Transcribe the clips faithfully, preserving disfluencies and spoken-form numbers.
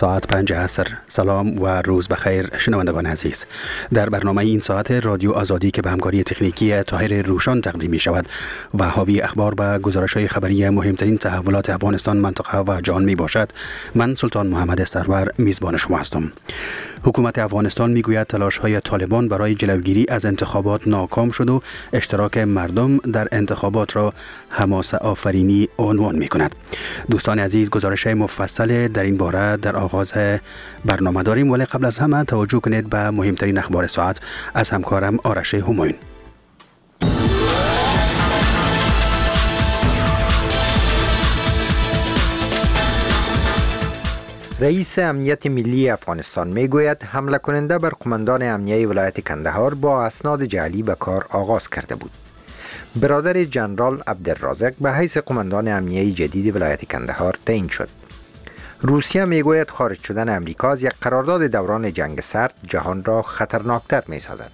ساعت پنج عصر. سلام و روز بخیر شنوندگان عزیز. در برنامه این ساعت رادیو آزادی که به همکاری تکنیکی طاهر روشان تقدیم می شود و حاوی اخبار و گزارش‌های خبری مهمترین تحولات افغانستان، منطقه و جهان می باشد، من سلطان محمد سرور میزبان شما هستم. حکومت افغانستان میگوید تلاش‌های طالبان برای جلوگیری از انتخابات ناکام شد و اشتراک مردم در انتخابات را حماسه آفرینی عنوان می‌کند. دوستان عزیز، گزارش مفصل در این باره در آغاز برنامه داریم، ولی قبل از همه توجه کنید به مهمترین اخبار ساعت از همکارم آرش همایون. رئیس امنیت ملی افغانستان میگوید حمله کننده بر قماندان امنیه ولایت کندهار با اسناد جعلی به کار آغاز کرده بود. برادر جنرال عبدالرازق به حیث قماندان امنیه جدید ولایت کندهار تعیین شد. روسیه میگوید خارج شدن امریکا از یک قرارداد دوران جنگ سرد جهان را خطرناکتر میسازد.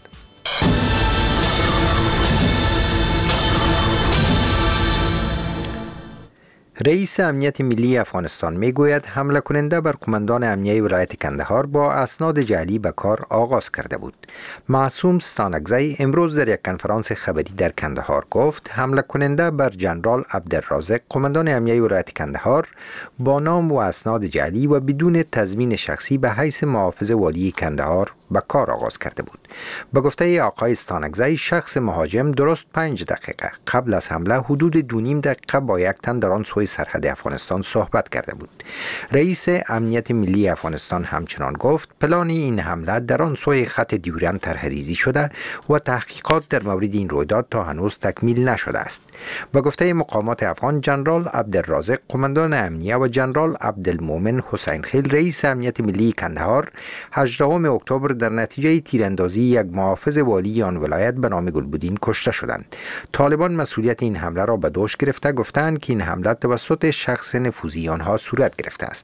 رئیس امنیت ملی افغانستان میگوید حمله کننده بر قماندان امنیه ولایت کندهار با اسناد جعلی به کار آغاز کرده بود. معصوم ستانکزی امروز در یک کنفرانس خبری در کندهار گفت حمله کننده بر جنرال عبدالرازق قماندان امنیه ولایت کندهار با نام و اسناد جعلی و بدون تضمین شخصی به حیث محافظ والی کندهار به کار آغاز کرده بود. به گفته آقای ستانکزی، شخص مهاجم درست پنج دقیقه قبل از حمله حدود دو نیم دقیقه با یک تن در آن سوی سرحد افغانستان صحبت کرده بود. رئیس امنیت ملی افغانستان همچنان گفت پلان این حمله در آن سوی خط دیورن طرح‌ریزی شده و تحقیقات در مورد این رویداد تا هنوز تکمیل نشده است. به گفته مقامات افغان، جنرال عبدالرازق قماندان امنیه و جنرال عبدالمومن حسین خیل رئیس امنیت ملی کندهار هجدهم اکتبر در نتیجه تیراندازی یک محافظ والی آن ولایت به نام گلبدین کشته شدند. طالبان مسئولیت این حمله را به دوش گرفته گفتند که این حمله توسط شخص نفوذی آنها صورت گرفته است.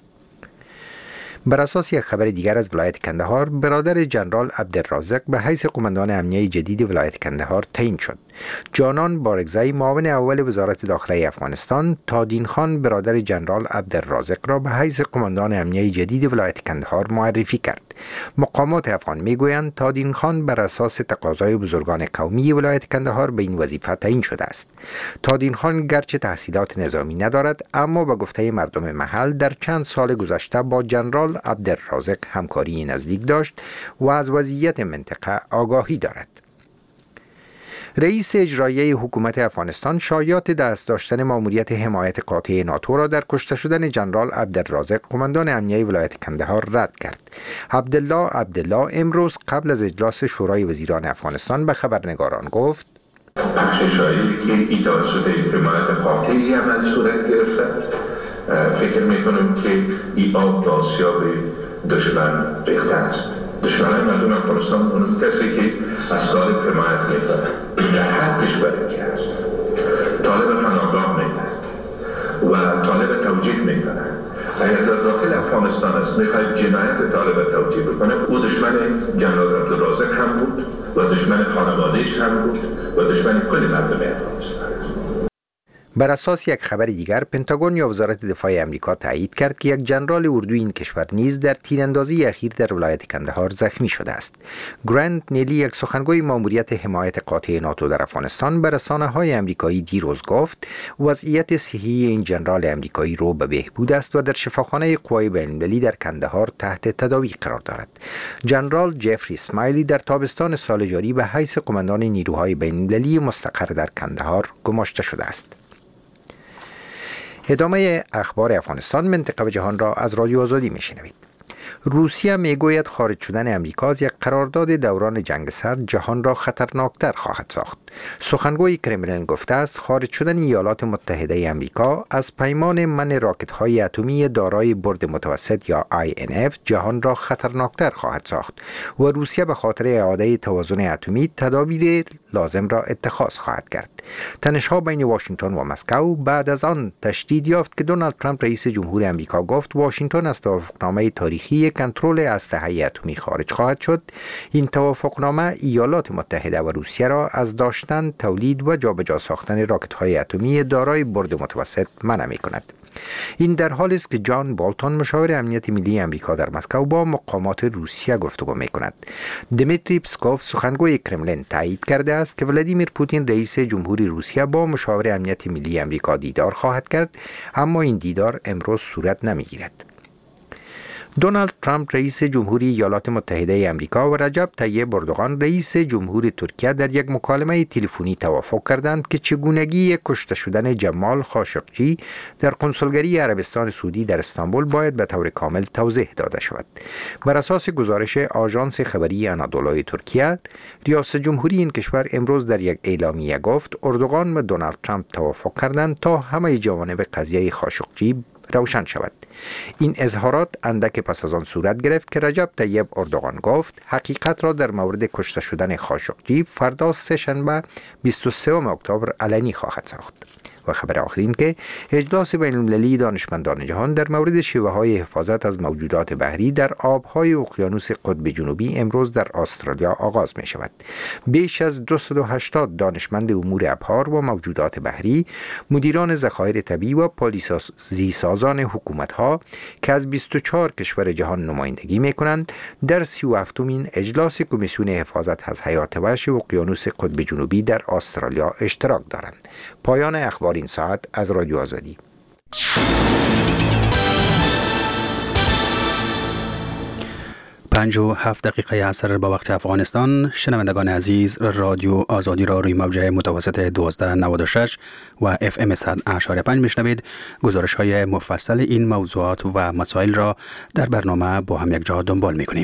بر اساس یک خبر دیگر از ولایت کندهار، برادر جنرال عبدالرازق به حیث قماندان امنیه جدید ولایت کندهار تعیین شد. جانان بارگزی، معاون اول وزارت داخله افغانستان، تادین خان برادر جنرال عبدالرازق را به حیث قماندان امنیه جدید ولایت کندهار معرفی کرد. مقامات افغان میگویند تادین خان بر اساس تقاضای بزرگان قومی ولایت کندهار به این وظیفه تعیین شده است. تادین خان گرچه تحصیلات نظامی ندارد، اما به گفته مردم محل در چند سال گذشته با جنرال عبدالرازق همکاری نزدیک داشت و از وضعیت منطقه آگاهی دارد. رئیس اجرایی حکومت افغانستان شایعات دست داشتن ماموریت حمایت قاطع ناتو را در کشته شدن جنرال عبدالرازق قماندان امنیه ولایت کندهار رد کرد. عبدالله عبدالله امروز قبل از اجلاس شورای وزیران افغانستان به خبرنگاران گفت بخششایی که این توسط حمایت قاطعی عمل صورت گرفته، فکر میکنم که این آب به آسیاب دشمن ریخته است. دشمنان مردم افغانستان اون کسی که از طالب حمایت میکنه در هر کشوری که هست، طالب پناهگاه میده و طالب توجیه میکنه. اگر در داخل افغانستان است میخواید جنایت طالب توجیه بکنه، او دشمن جنرال عبدالرازق هم بود و دشمن خانوادهش هم بود و دشمن کل مردم افغانستان است. بر اساس یک خبر دیگر، پنتاگون یا وزارت دفاع امریکا تایید کرد که یک جنرال اردوی این کشور نیز در تیراندازی اخیر در ولایت کندهار زخمی شده است. گرانت نیلی، یک سخنگوی ماموریت حمایت قاطع ناتو در افغانستان، به رسانه‌های امریکایی دیروز گفت وضعیت صحی این جنرال امریکایی رو به بهبود است و در شفاخانه قوای بین‌المللی در کندهار تحت تداوی قرار دارد. جنرال جفری اسماعیلی در تابستان سال جاری به حیث قماندان نیروهای بین‌المللی مستقر در کندهار گماشته شده است. ادامه اخبار افغانستان، منطقه و جهان را از رادیو آزادی میشنوید. روسیه میگوید خارج شدن امریکا از یک قرارداد دوران جنگ سرد جهان را خطرناکتر خواهد ساخت. سخنگوی کرملین گفته است خارج شدن ایالات متحده امریکا از پیمان منع راکت‌های اتمی دارای برد متوسط یا آی ان اف جهان را خطرناکتر خواهد ساخت و روسیه به خاطر اعاده توازن اتمی تدابیر لازم را اتخاذ خواهد کرد. تنش‌ها بین واشنگتن و مسکو بعد از آن تشدید یافت که دونالد ترامپ رئیس جمهور امریکا گفت واشنگتن از توافقنامه تاریخی کنترل اسلحه اتمی خارج خواهد شد. این توافقنامه ایالات متحده و روسیه را از داشتن، تولید و جابجا ساختن راکت‌های اتمی دارای برد متوسط منع می‌کند. این در حالی است که جان بولتون مشاور امنیت ملی آمریکا در مسکو با مقامات روسیه گفتگو می‌کند. دمیتری پسکوف سخنگوی کرملین تایید کرده است که ولادیمیر پوتین رئیس جمهوری روسیه با مشاور امنیت ملی آمریکا دیدار خواهد کرد، اما این دیدار امروز صورت نمی‌گیرد. دونالد ترامپ رئیس جمهوری ایالات متحده آمریکا و رجب طیب اردوغان رئیس جمهوری ترکیه در یک مکالمه تلفنی توافق کردند که چگونگی کشته شدن جمال خاشقجی در کنسولگری عربستان سعودی در استانبول باید به طور کامل توضیح داده شود. بر اساس گزارش آژانس خبری آنادولوی ترکیه، ریاست جمهوری این کشور امروز در یک اعلامیه گفت اردوغان و دونالد ترامپ توافق کردند تا همه جوانب قضیه خاشقجی روشن شود. این اظهارات اندک پس از آن صورت گرفت که رجب طیب اردوغان گفت حقیقت را در مورد کشته شدن خاشقجی فردا سه شنبه بیست و سوم اکتبر علنی خواهد ساخت. و خبر آخرین که اجلاس بین المللی دانشمندان جهان در مورد شیوه های حفاظت از موجودات بحری در آبهای اقیانوس قطب جنوبی امروز در استرالیا آغاز می شود. بیش از دویست و هشتاد دانشمند امور ابحار و موجودات بحری، مدیران ذخایر طبیعی و پالیسازی سازان حکومت ها که از بیست و چهار کشور جهان نمایندگی می کنند در سی و هفتمین اجلاس کمیسیون حفاظت از حیات وحش اقیانوس قطب جنوبی در استرالیا اشتراک دارند. پایان اخبار این ساعت از رادیو آزادی. پنج و هفت دقیقه عصر با وقت افغانستان. شنوندگان عزیز، رادیو آزادی را روی موج متوسط دوازده نود و شش و اف ام صد و اشاره پنج میشنوید. گزارش های مفصل این موضوعات و مسائل را در برنامه با هم یک جا دنبال میکنیم.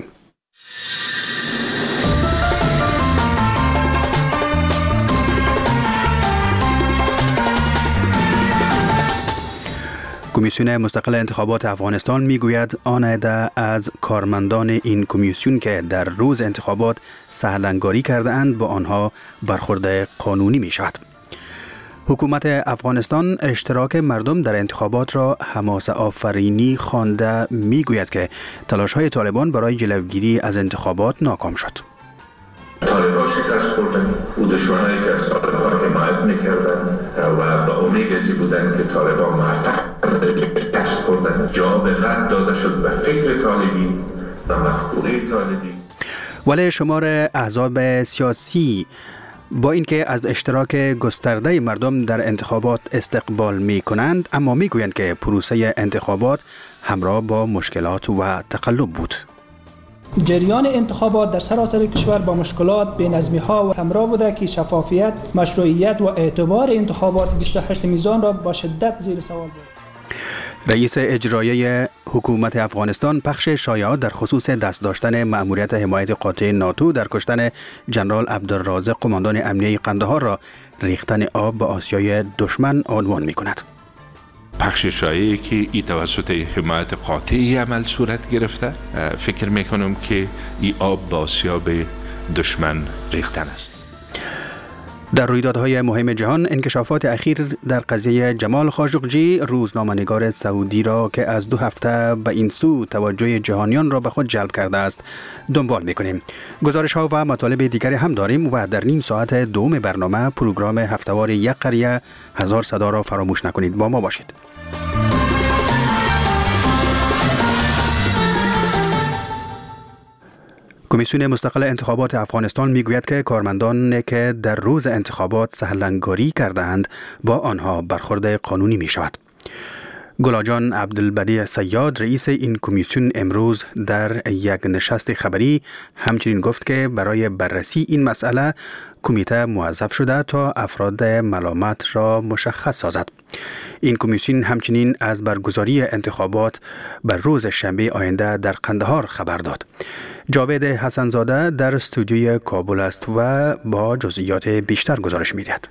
کمیسیون مستقل انتخابات افغانستان میگوید آن عده از کارمندان این کمیسیون که در روز انتخابات سهلنگاری کرده اند با آنها برخورد قانونی می شود. حکومت افغانستان اشتراک مردم در انتخابات را حماسه آفرینی خوانده میگوید که تلاش های طالبان برای جلوگیری از انتخابات ناکام شد. طالبان شکست خوردن، او دشمنایی که از طالبان حمایت میکردن و با امید ازی بودن که طالبان موفق شکست خوردن، جواب رد داده شد به فکر طالبی و مفکوره طالبی. ولی شمار احزاب سیاسی با اینکه از اشتراک گسترده مردم در انتخابات استقبال می کنند، اما می گویند که پروسه انتخابات همراه با مشکلات و تقلب بود. جریان انتخابات در سراسر کشور با مشکلات، بی‌نظمی‌ها و همراه بوده که شفافیت، مشروعیت و اعتبار انتخابات بیست و هشت میزان را با شدت زیر سوال برد. رئیس اجرایی حکومت افغانستان پخش شایعات در خصوص دست داشتن مأموریت حمایت قاطع ناتو در کشتن جنرال عبدالرازق قماندان امنیه قندهار را ریختن آب به آسیای دشمن عنوان می‌کند. پخش شایعی که ای توسط حمایت قاطعی عمل صورت گرفته، فکر میکنم که ای آب به آسیاب دشمن ریختن است. در رویدادهای مهم جهان، انکشافات اخیر در قضیه جمال خاشقجی روزنامه‌نگار سعودی را که از دو هفته به این سو توجه جهانیان را به خود جلب کرده است دنبال می‌کنیم. گزارش‌ها و مطالب دیگری هم داریم و در نیم ساعت دوم برنامه پروگرام هفته‌وار یک قریه هزار صدا را فراموش نکنید. با ما باشید. کمیسیون مستقل انتخابات افغانستان میگوید که کارمندان که در روز انتخابات سهلنگاری کردند با آنها برخورد قانونی می شود. گلاجان عبدالبدیع صیاد رئیس این کمیسیون امروز در یک نشست خبری همچنین گفت که برای بررسی این مسئله کمیته موظف شده تا افراد ملامت را مشخص سازد. این کمیسیون همچنین از برگزاری انتخابات بر روز شنبه آینده در قندهار خبر داد. جاوید حسنزاده در استودیوی کابل است و با جزئیات بیشتر گزارش می‌دهد.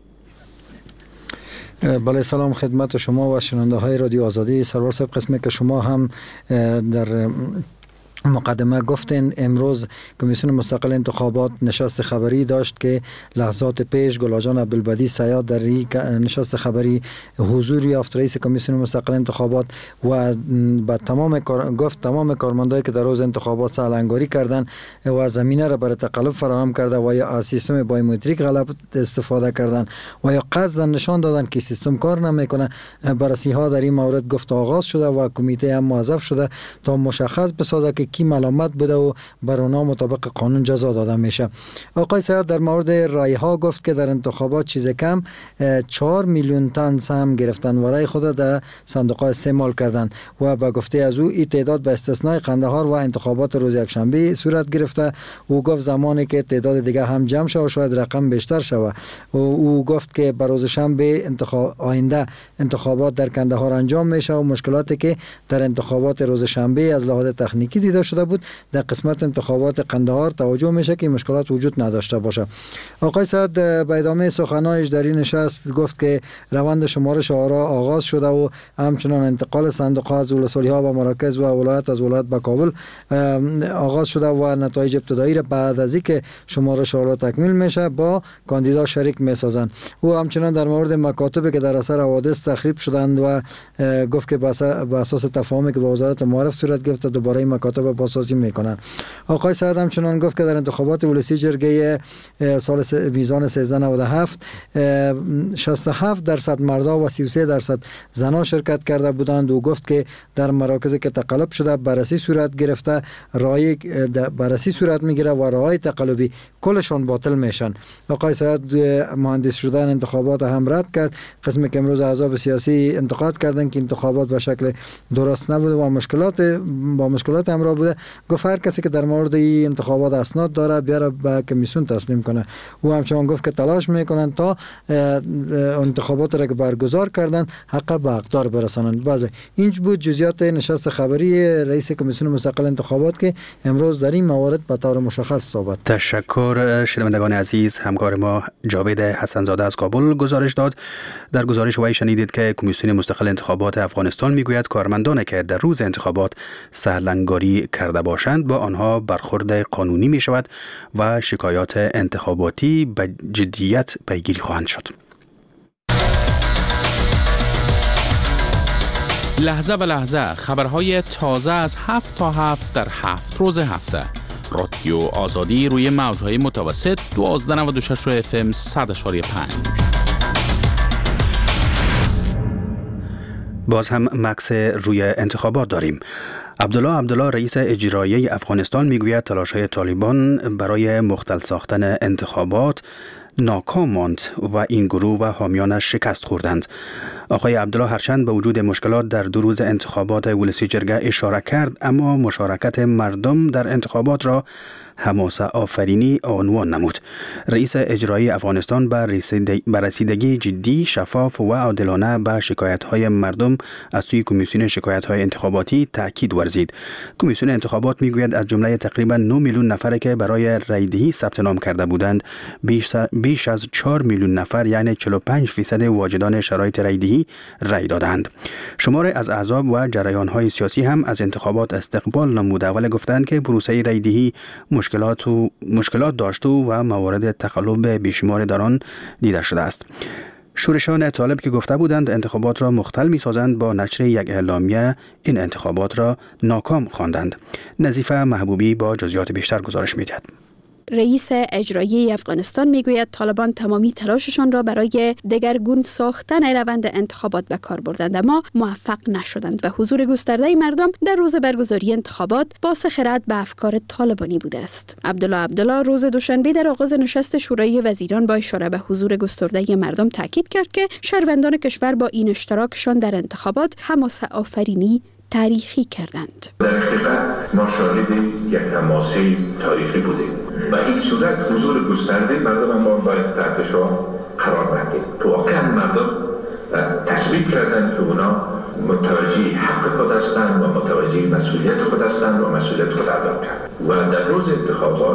بله، سلام خدمت شما و شنونده های رادیو آزادی. سرور صاحب، قسمی که شما هم در مقدمه گفتین امروز کمیسیون مستقل انتخابات نشست خبری داشت که لحظات پیش گلاجان عبدالبدی سیاد در نشست خبری حضور یافت رئیس کمیسیون مستقل انتخابات و با تمام گفت تمام کارمندایی که در روز انتخابات سالنگاری کردن و زمینه را برای تقلب فراهم کرده و یا از سیستم بایومتریک غلط استفاده کردن و یا قصدا نشان دادن که سیستم کار نمیکنه. بررسی ها در این مورد گفت آغاز شده و کمیته هم موظف شده تا مشخص بسازه که کی ملامت بوده و بر اونها مطابق قانون جزا داده میشه. آقای سیاد در مورد رای ها گفت که در انتخابات چیز کم چهار میلیون تن سهم گرفتن و رای خود در صندوق استعمال کردن و با گفته از او این تعداد به استثنای قندهار و انتخابات روز یکشنبه صورت گرفته. او گفت زمانی که تعداد دیگه هم جمع شود شاید رقم بیشتر شود. او گفت که بر روز شنبه انتخاب آینده انتخابات در قندهار انجام میشه و مشکلاتی که در انتخابات روز شنبه از لحاظ تکنیکی دیده شده بود در قسمت انتخابات قندهار توجه میشه که مشکلات وجود نداشته باشه. آقای سعد به ادامه سخنانش در این نشست گفت که روند شمارش آرا آغاز شده و همچنان انتقال صندوق ها از ولسوالی ها به مراکز و ولایت از ولایت به کابل آغاز شده و نتایج ابتدایی را بعد از اینکه شمارش آرا تکمیل میشه با کاندیدا شریک میسازن. او همچنان در مورد مکاتبی که در اثر حوادث تخریب شدند و گفت که به اساس تفاهمی که با وزارت معارف صورت گرفته دوباره این مکاتب بازسازی میکنن. آقای سعد همچنان گفت که در انتخابات ولسی جرگه سال میزان سیزده نود و هفت شصت و هفت درصد مردا و سی و سه درصد زنا شرکت کرده بودند و گفت که در مراکزی که تقلب شده بررسی صورت گرفته رای بررسی صورت میگیره و رای تقلبی کلشان باطل میشن. آقای سعد مهندس شدن انتخابات هم رد کرد. قسمی که امروز احزاب سیاسی انتقاد کردند که انتخابات به شکل درست نبوده و مشکلات با مشکلات همراه بوده. گفت هر کسی که در مورد این انتخابات اسناد داره بیاره به کمیسیون تسلیم کنه. او همچنان گفت که تلاش میکنن تا انتخابات را که برگزار کردن حق به حقدار برسانند. باز این بود جزئیات نشست خبری رئیس کمیسیون مستقل انتخابات که امروز در این موارد به طور مشخص صحبت. تشکر. شنوندگان عزیز، همکار ما جاوید حسنزاده از کابل گزارش داد. در گزارش وی شنیدید که کمیسیون مستقل انتخابات افغانستان میگوید کارمندانی که در روز انتخابات سهلنگاری کرده باشند با آنها برخورد قانونی می شود و شکایات انتخاباتی به جدیت پیگیری خواهند شد. لحظه به لحظه خبرهای تازه از هفت تا هفت در هفت روز هفته. رادیو آزادی روی موجهای متوسط دوازده نود و شش اف ام صد اشاری پنج. باز هم مکس روی انتخابات داریم. عبدالله عبدالله رئیس اجرایی افغانستان میگوید تلاش‌های طالبان برای مختل ساختن انتخابات ناکام ماند و این گروه و حامیانش شکست خوردند. آقای عبدالله هرچند به وجود مشکلات در دو روز انتخابات ولسی جرگه اشاره کرد، اما مشارکت مردم در انتخابات را حماسه آفرینی عنوان نمود. رئیس اجرایی افغانستان بر رسیدگی جدی، شفاف و عادلانه به شکایت‌های مردم از سوی کمیسیون شکایت‌های انتخاباتی تاکید ورزید. کمیسیون انتخابات میگوید از جمله تقریباً نه میلیون نفری که برای رایدهی ثبت نام کرده بودند، بیش, بیش از چهار میلیون نفر یعنی چهل و پنج درصد واجدان شرایط رایدهی رای دادند. شماری از احزاب و جریان‌های سیاسی هم از انتخابات استقبال نموده ولی گفتند که پروسه رایدهی مشکلات و مشکلات داشت و موارد تقلب بیشمار در آن دیده شده است. شورشان طالب که گفته بودند انتخابات را مختل می‌سازند با نشر یک اعلامیه این انتخابات را ناکام خواندند. نظیفه محبوبی با جزئیات بیشتر گزارش می‌دهد. رئیس اجرایی افغانستان میگوید طالبان تمامی تلاششان را برای دگرگون ساختن روند انتخابات به کار بردند اما موفق نشدند و حضور گسترده مردم در روز برگزاری انتخابات باعث خرد به افکار طالبانی بوده است. عبدالله عبدالله روز دوشنبه در آغاز نشست شورای وزیران با اشاره به حضور گسترده مردم تاکید کرد که شهروندان کشور با این اشتراکشان در انتخابات حماسه آفرینی تاریخی کردند. در حقیقت ما شاهد یک حماسه تاریخی بودیم و این صورت حضور گسترده مردم ما باید تحت شعار قرار ندهیم. تو واقعا مردم تصمیم کردند که اونا متوجه حق خود هستند و متوجه مسئولیت خود هستند و مسئولیت خود ادا کردند و در روز انتخابات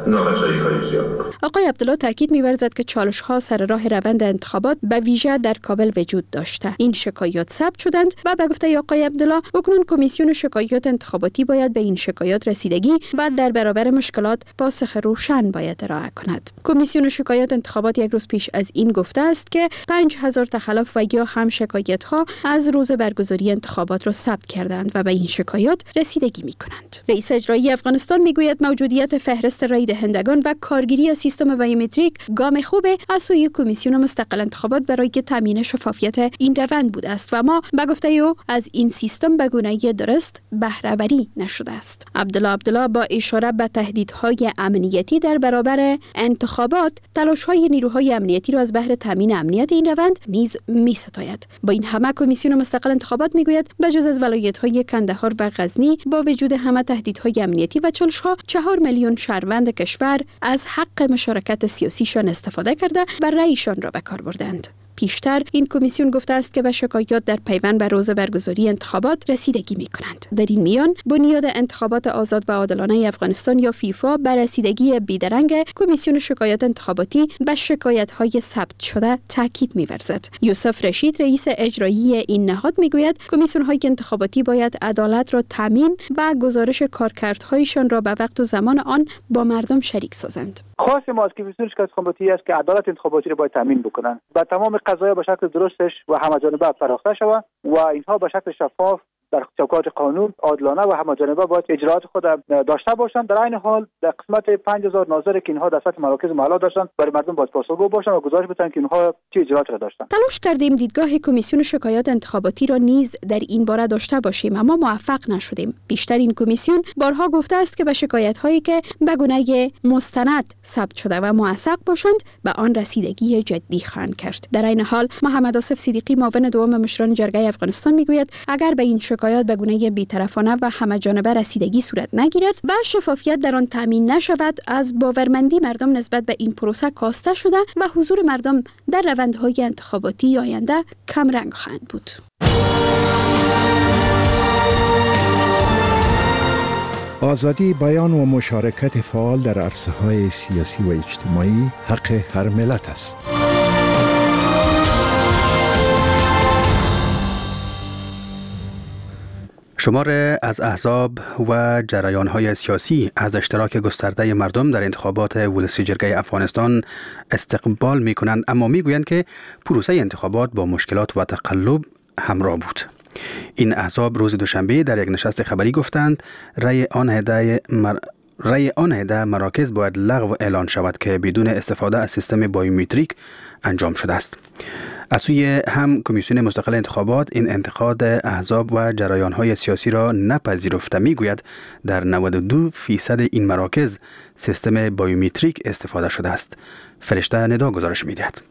نارسایی های زیاد. آقای عبدالله تاکید می‌ورزد که چالش‌ها سر راه روند انتخابات به ویژه در کابل وجود داشته. این شکایات ثبت شدند و به گفته آقای عبدالله اکنون کمیسیون شکایات انتخاباتی باید به این شکایات رسیدگی و در برابر مشکلات پاسخ روشن باید ارائه کند. کمیسیون شکایات انتخابات یک روز پیش از این گفته است که پنج هزار تخلف و یا هم شکایت‌ها از روز برگزاری انتخابات را ثبت کردند و به این شکایات رسیدگی می‌کنند. رئیس اجرایی افغانستان میگوید موجودیت فهرست رای دهندگان و کارگیری از سیستم بیومتریک گام خوب از سوی کمیسیون مستقل انتخابات برای تامین شفافیت این روند بوده است و ما به گفته او از این سیستم به گونه‌ای درست بهره بری نشده است. عبدالله عبدالله با اشاره به تهدیدهای امنیتی در برابر انتخابات تلاش‌های نیروهای امنیتی را از بهر تامین امنیت این روند نیز می‌ستاید. با این همه کمیسیون مستقل انتخابات میگوید بجز از ولایت‌های کندهار و غزنی با وجود همه تهدیدهای امنیتی و چالش‌ها چهار میلیون شهروند کشور از حق مشارکت سیاسیشان استفاده کرده و رأیشان را به کار بردند. پیشتر این کمیسیون گفته است که به شکایات در پیوند به روز برگزاری انتخابات رسیدگی می کنند. در این میان بنیاد انتخابات آزاد و عادلانه افغانستان یا فیفا بر رسیدگی بیدرنگ کمیسیون شکایات انتخاباتی به شکایت‌های ثبت شده تاکید می‌ورزد. یوسف رشید رئیس اجرایی این نهاد میگوید کمیسیون‌های انتخاباتی باید عدالت را تامین و گزارش کارکردهایشان را به وقت و زمان آن با مردم شریک سازند. خاص ما از کمیسیون شکایت انتخاباتی است که عدالت انتخاباتی را باید تامین بکنند و تمام قضایا به شکل درستش و همه‌جانبه پرداخته شود و اینها به شکل شفاف در چوکات قانون عادلانه و همه‌جانبه باید اجراات خود داشته باشند. در این حال در قسمت پنج هزار ناظری که اینها در سطح مراکز محلی داشتند برای مردم باید پاسخگو باشند و گزارش بدهند که اینها چه اجراات را داشتند. تلاش کردیم دیدگاه کمیسیون شکایات انتخاباتی را نیز در این باره داشته باشیم اما موفق نشدیم. بیشتر این کمیسیون بارها گفته است که به شکایت‌هایی که به گونه مستند ثبت شده و موثق باشند به آن رسیدگی جدی خواهند کرد. در این حال محمد آصف صدیقی معاون دوم مشران جرگه افغانستان میگوید اگر به این شکایات به گونه بی‌طرفانه و همه‌جانبه رسیدگی صورت نگیرد و شفافیت در آن تامین نشود از باورمندی مردم نسبت به این پروسه کاسته شده و حضور مردم در روندهای انتخاباتی آینده کم رنگ خواهد بود. آزادی بیان و مشارکت فعال در عرصه‌های سیاسی و اجتماعی حق هر ملت است. شمار از احزاب و جریان‌های سیاسی از اشتراک گسترده مردم در انتخابات ولسی جرگه افغانستان استقبال می‌کنند اما می‌گویند که پروسه انتخابات با مشکلات و تقلب همراه بود. این احزاب روز دوشنبه در یک نشست خبری گفتند رأی آن هدایت مر... رأی آن هدایت مراکز باید لغو اعلان شود که بدون استفاده از سیستم بایومتریک انجام شده است. از سوی هم کمیسیون مستقل انتخابات این انتقاد احزاب و جریان‌های سیاسی را نپذیرفته میگوید در نود و دو فیصد این مراکز سیستم بایومتریک استفاده شده است. فرشته ندا گزارش می‌دهد.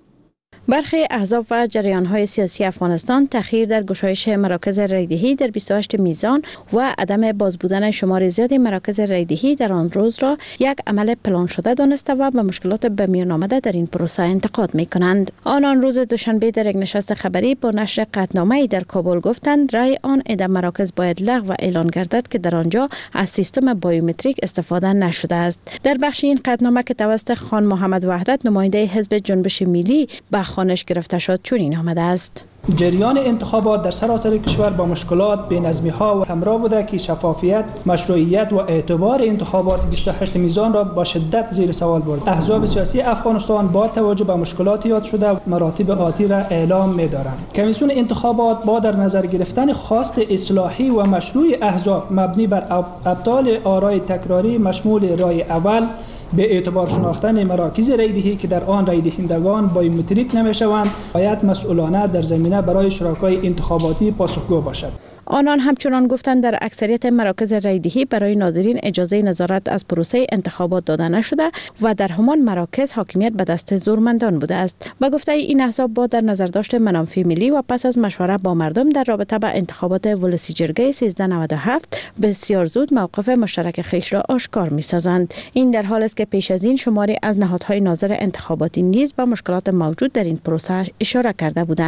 برخی احزاب و جریان‌های سیاسی افغانستان تأخیر در گشایش مراکز رایدهی در بیست و هشت میزان و عدم باز بودن شمار زیاد مراکز رایدهی در آن روز را یک عمل پلان شده دانسته و به مشکلات به میان آمده در این پروسه انتقاد می‌کنند. آنان روز دوشنبه در یک نشست خبری با نشر قطعنامه‌ای در کابل گفتند رأی آن عده مراکز باید لغو اعلان گردد که در آنجا از سیستم بایومتریک استفاده نشده است. در بخش این قطعنامه که توسط خان محمد وحدت نماینده حزب جنبش ملی به خوانش گرفته شد چنین آمده است: جریان انتخابات در سراسر کشور با مشکلات، بی‌نظمی‌ها و همراه بوده که شفافیت، مشروعیت و اعتبار انتخابات بیست و هشت میزان را با شدت زیر سوال برد. احزاب سیاسی افغانستان با توجه به مشکلات یاد شده مراتب آتی را اعلام می‌دارند. کمیسیون انتخابات با در نظر گرفتن خواست اصلاحی و مشروع احزاب مبنی بر ابطال آرای تکراری مشمول رای اول به اعتبار شناختن مراکز رایدهی که در آن رایدهندگان بایومتریک نمی‌شوند باید مسئولانه در زمینه برای شرکای انتخاباتی پاسخگو باشد. آنان همچنان گفتند در اکثریت مراکز رایدهی برای ناظرین اجازه نظارت از پروسه انتخابات داده نشده و در همان مراکز حاکمیت به دست زورمندان بوده است. با گفته این احزاب با در نظر داشت منافع ملی و پس از مشوره با مردم در رابطه با انتخابات ولسی جرگه سیزده نود و هفت بسیار زود موقف مشترک خویش را آشکار می‌سازند. این در حالی است که پیش از این شماری از نهادهای ناظر انتخاباتی نیز به مشکلات موجود در این پروسه اشاره کرده بودند.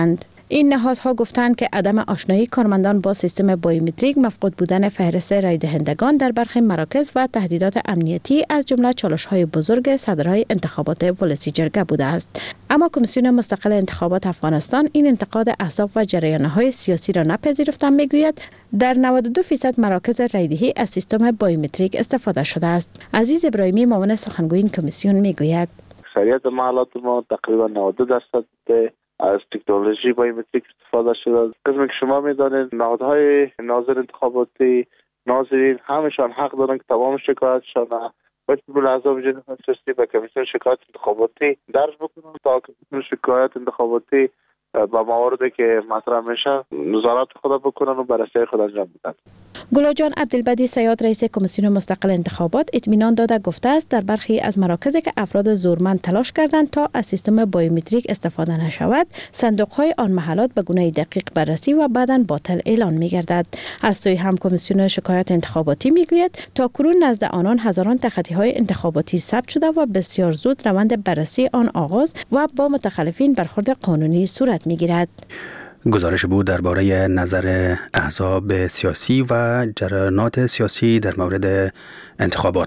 این نهادها گفتند که عدم آشنایی کارمندان با سیستم بایومتریک، مفقود بودن فهرست رای دهندگان در برخی مراکز و تهدیدات امنیتی از جمله چالش‌های بزرگ صدرهای انتخابات ولسی جرگه بوده است. اما کمیسیون مستقل انتخابات افغانستان این انتقاد احزاب و جریان‌های سیاسی را نپذیرفته میگوید در نود و دو درصد مراکز رایدهی از سیستم بایومتریک استفاده شده است. عزیز ابراهیمی معاون سخنگوی این کمیسیون میگوید اکثریت محلات ما تقریبا نود و دو درصد از تکنولوژی بایومتریک استفاده شده. قسمی که شما میدانید نهادهای ناظر انتخاباتی، ناظرین همشان حق دارند که تمام شکایتشان باید به احزاب سیاسی به کمیسیون شکایت انتخاباتی درج بکنند تا کمیسیون شکایت انتخاباتی با مواردی که مطرح میشه نظارت خود بکنن و بررسی خود انجام بدن. گلاجان عبدالبدی صیاد رئیس کمیسیون مستقل انتخابات اطمینان داده گفته است در برخی از مراکزی که افراد زورمند تلاش کردند تا از سیستم بایومتریک استفاده نشود، صندوق‌های آن محلات به گونه دقیق بررسی و بعداً باطل اعلان می‌گردد. از سوی هم کمیسیون شکایت انتخاباتی میگوید تا کنون نزد آنان هزاران تخطی‌های انتخاباتی ثبت شده و بسیار زود روند بررسی آن آغاز و با متخلفین برخورد قانونی صورت می‌گیرد. گزارش بود درباره نظر احزاب سیاسی و جریانات سیاسی در مورد انتخابات.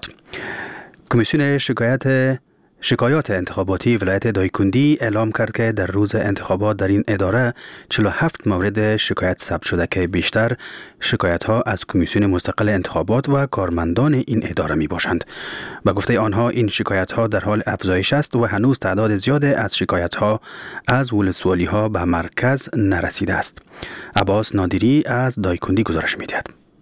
کمیسیون شکایت شکایات انتخاباتی ولایت دایکندی اعلام کرد که در روز انتخابات در این اداره چهل و هفت مورد شکایت ثبت شده که بیشتر شکایت ها از کمیسیون مستقل انتخابات و کارمندان این اداره می باشند. به گفته آنها این شکایت ها در حال افزایش است و هنوز تعداد زیاد از شکایت ها از ولسوالی ها به مرکز نرسیده است. عباس نادری از دایکندی گزارش می دهد.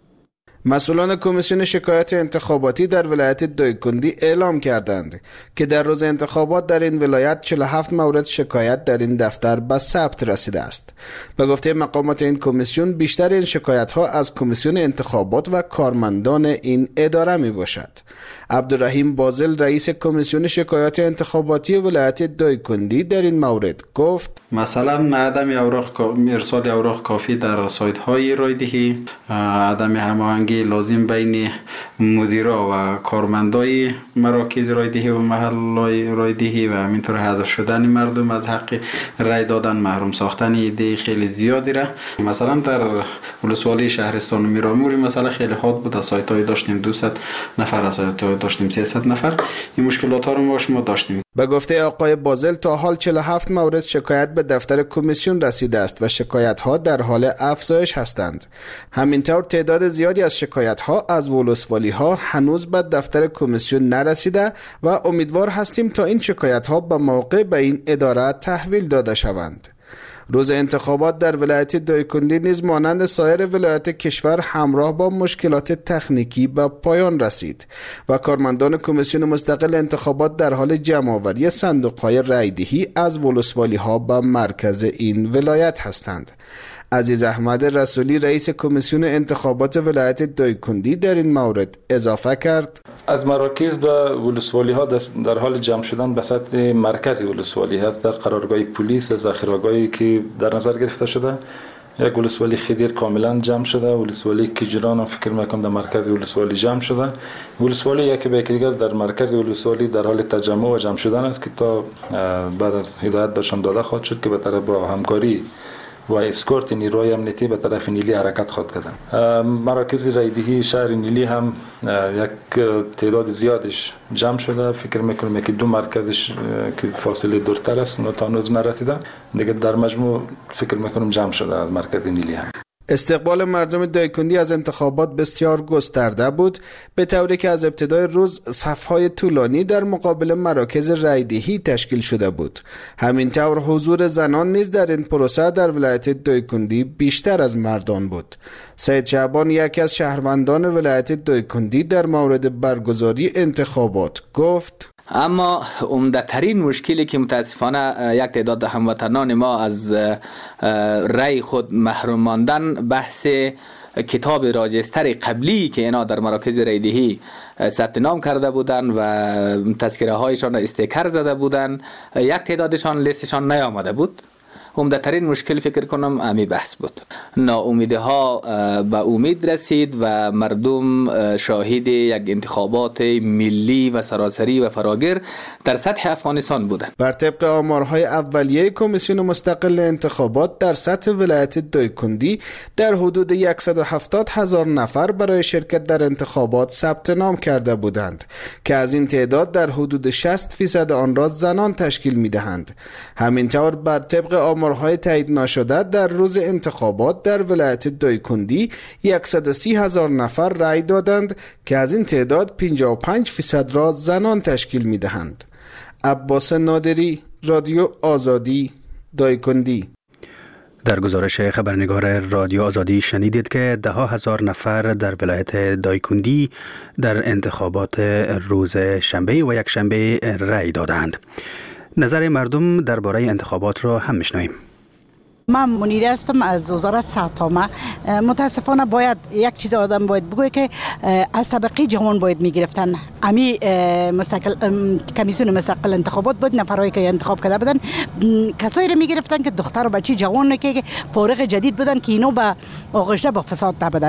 مسئولان کمیسیون شکایت انتخاباتی در ولایت دایکندی اعلام کردند که در روز انتخابات در این ولایت چهل و هفت مورد شکایت در این دفتر به ثبت رسیده است. به گفته مقامات این کمیسیون بیشتر این شکایت ها از کمیسیون انتخابات و کارمندان این اداره می باشد. عبدالرحیم بازل رئیس کمیسیون شکایات انتخاباتی ولایت دایکندی در این مورد گفت مثلا عدم اوراق ارسال اوراق کافی در سایت های رایدهی، عدم هماهنگی لازم بین مدیرا و کارمندای مراکز رایدهی و محلهای رایدهی و همینطور حذف شدن مردم از حق رای دادن، محروم ساختن ایده خیلی زیادی را. مثلا در ولسوالی شهرستان و میرامور مثلا خیلی حاد بود، از سایت های داشتیم دویست نفر، از سایت های داشتیم سیصد نفر. این مشکلات ها رو ما شما داشتیم. به گفته آقای بازل تا حال چهل و هفت مورد شکایت به دفتر کمیسیون رسیده است و شکایت ها در حال افزایش هستند. همینطور تعداد زیادی از شکایت ها از ولسوالی ها هنوز به دفتر کمیسیون نرسیده و امیدوار هستیم تا این شکایت ها به موقع به این اداره تحویل داده شوند. روز انتخابات در ولایت دایکندی نیز مانند سایر ولایات کشور همراه با مشکلات تکنیکی به پایان رسید و کارمندان کمیسیون مستقل انتخابات در حال جمع‌آوری صندوق‌های رایدهی از ولسوالی‌ها به مرکز این ولایت هستند. عزیز احمد رسولی رئیس کمیسیون انتخابات ولایت دایکندی در این مورد اضافه کرد از مراکز به ولسوالی ها در حال جمع شدن به سطح مرکزی ولسوالی هست در قرارگاه پلیس ذخیره‌گاهی که در نظر گرفته شده. یک ولسوالی خدیر کاملا جمع شده، ولسوالی کجران هم فکر میکنم در مرکز ولسوالی جمع شده. ولسوالی یکی به دیگر در مرکز ولسوالی در حال تجمع و جمع شدن است که تا بعد از هدایت برشان داده خواهد شد که به طرف با همکاری و اسکورت نیروی امنیتی به طرف نیلی حرکت خواهد کردند. مراکز رایدهی شهر نیلی هم یک تعداد زیادش جمع شده. فکر میکنم که دو مرکزش که فاصله دورتر است اونها تا هنوز نرسیدن. دیگه در مجموع فکر میکنم جمع شده از مرکز نیلی هم. استقبال مردم دایکندی از انتخابات بسیار گسترده بود، به طوری که از ابتدای روز صف‌های طولانی در مقابل مراکز رایدهی تشکیل شده بود. همینطور حضور زنان نیز در این پروسه در ولایت دایکندی بیشتر از مردان بود. سید شعبان یکی از شهروندان ولایت دایکندی در مورد برگزاری انتخابات گفت اما عمده‌ترین مشکلی که متاسفانه یک تعداد هموطنان ما از رأی خود محروم ماندن بحث کتاب راجستر قبلی که اینا در مراکز رایدهی ثبت نام کرده بودند و تذکره هایشان را استیکر زده بودند، یک تعدادشان لیستشان نیامده بود عمده‌ترین مشکل فکر کنم امی بحث بود. ناامیدها به امید رسید و مردم شاهد یک انتخابات ملی و سراسری و فراگیر در سطح افغانستان بودند. بر طبق آمارهای اولیه کمیسیون مستقل انتخابات در سطح ولایت دایکندی در حدود صد و هفتاد هزار نفر برای شرکت در انتخابات ثبت نام کرده بودند که از این تعداد در حدود شصت فیصد آن را زنان تشکیل می‌دهند. همینطور بر طبق آمارهای تایید نشده در روز انتخابات در ولایت دایکندی صد و سی هزار نفر رأی دادند که از این تعداد پنجاه و پنج فیصد را زنان تشکیل می‌دهند. عباس نادری، رادیو آزادی، دایکندی. در گزارش خبرنگار رادیو آزادی شنیدید که ده ها هزار نفر در ولایت دایکندی در انتخابات روز شنبه و یک شنبه رأی دادند. نظر مردم درباره انتخابات را هم میشنویم. من منیره هستم از وزارت صحت. متاسفانه باید یک چیز آدم باید بگوید که از طبقه جوان باید میگرفتن. امی مستقل کمیسیون مستقل انتخابات بود، نفرایی که انتخاب کرده بودن کسایی رو میگرفتن که دختر و بچه جوان که فارغ جدید بودن که اینو به آغشته با فساد نبودن.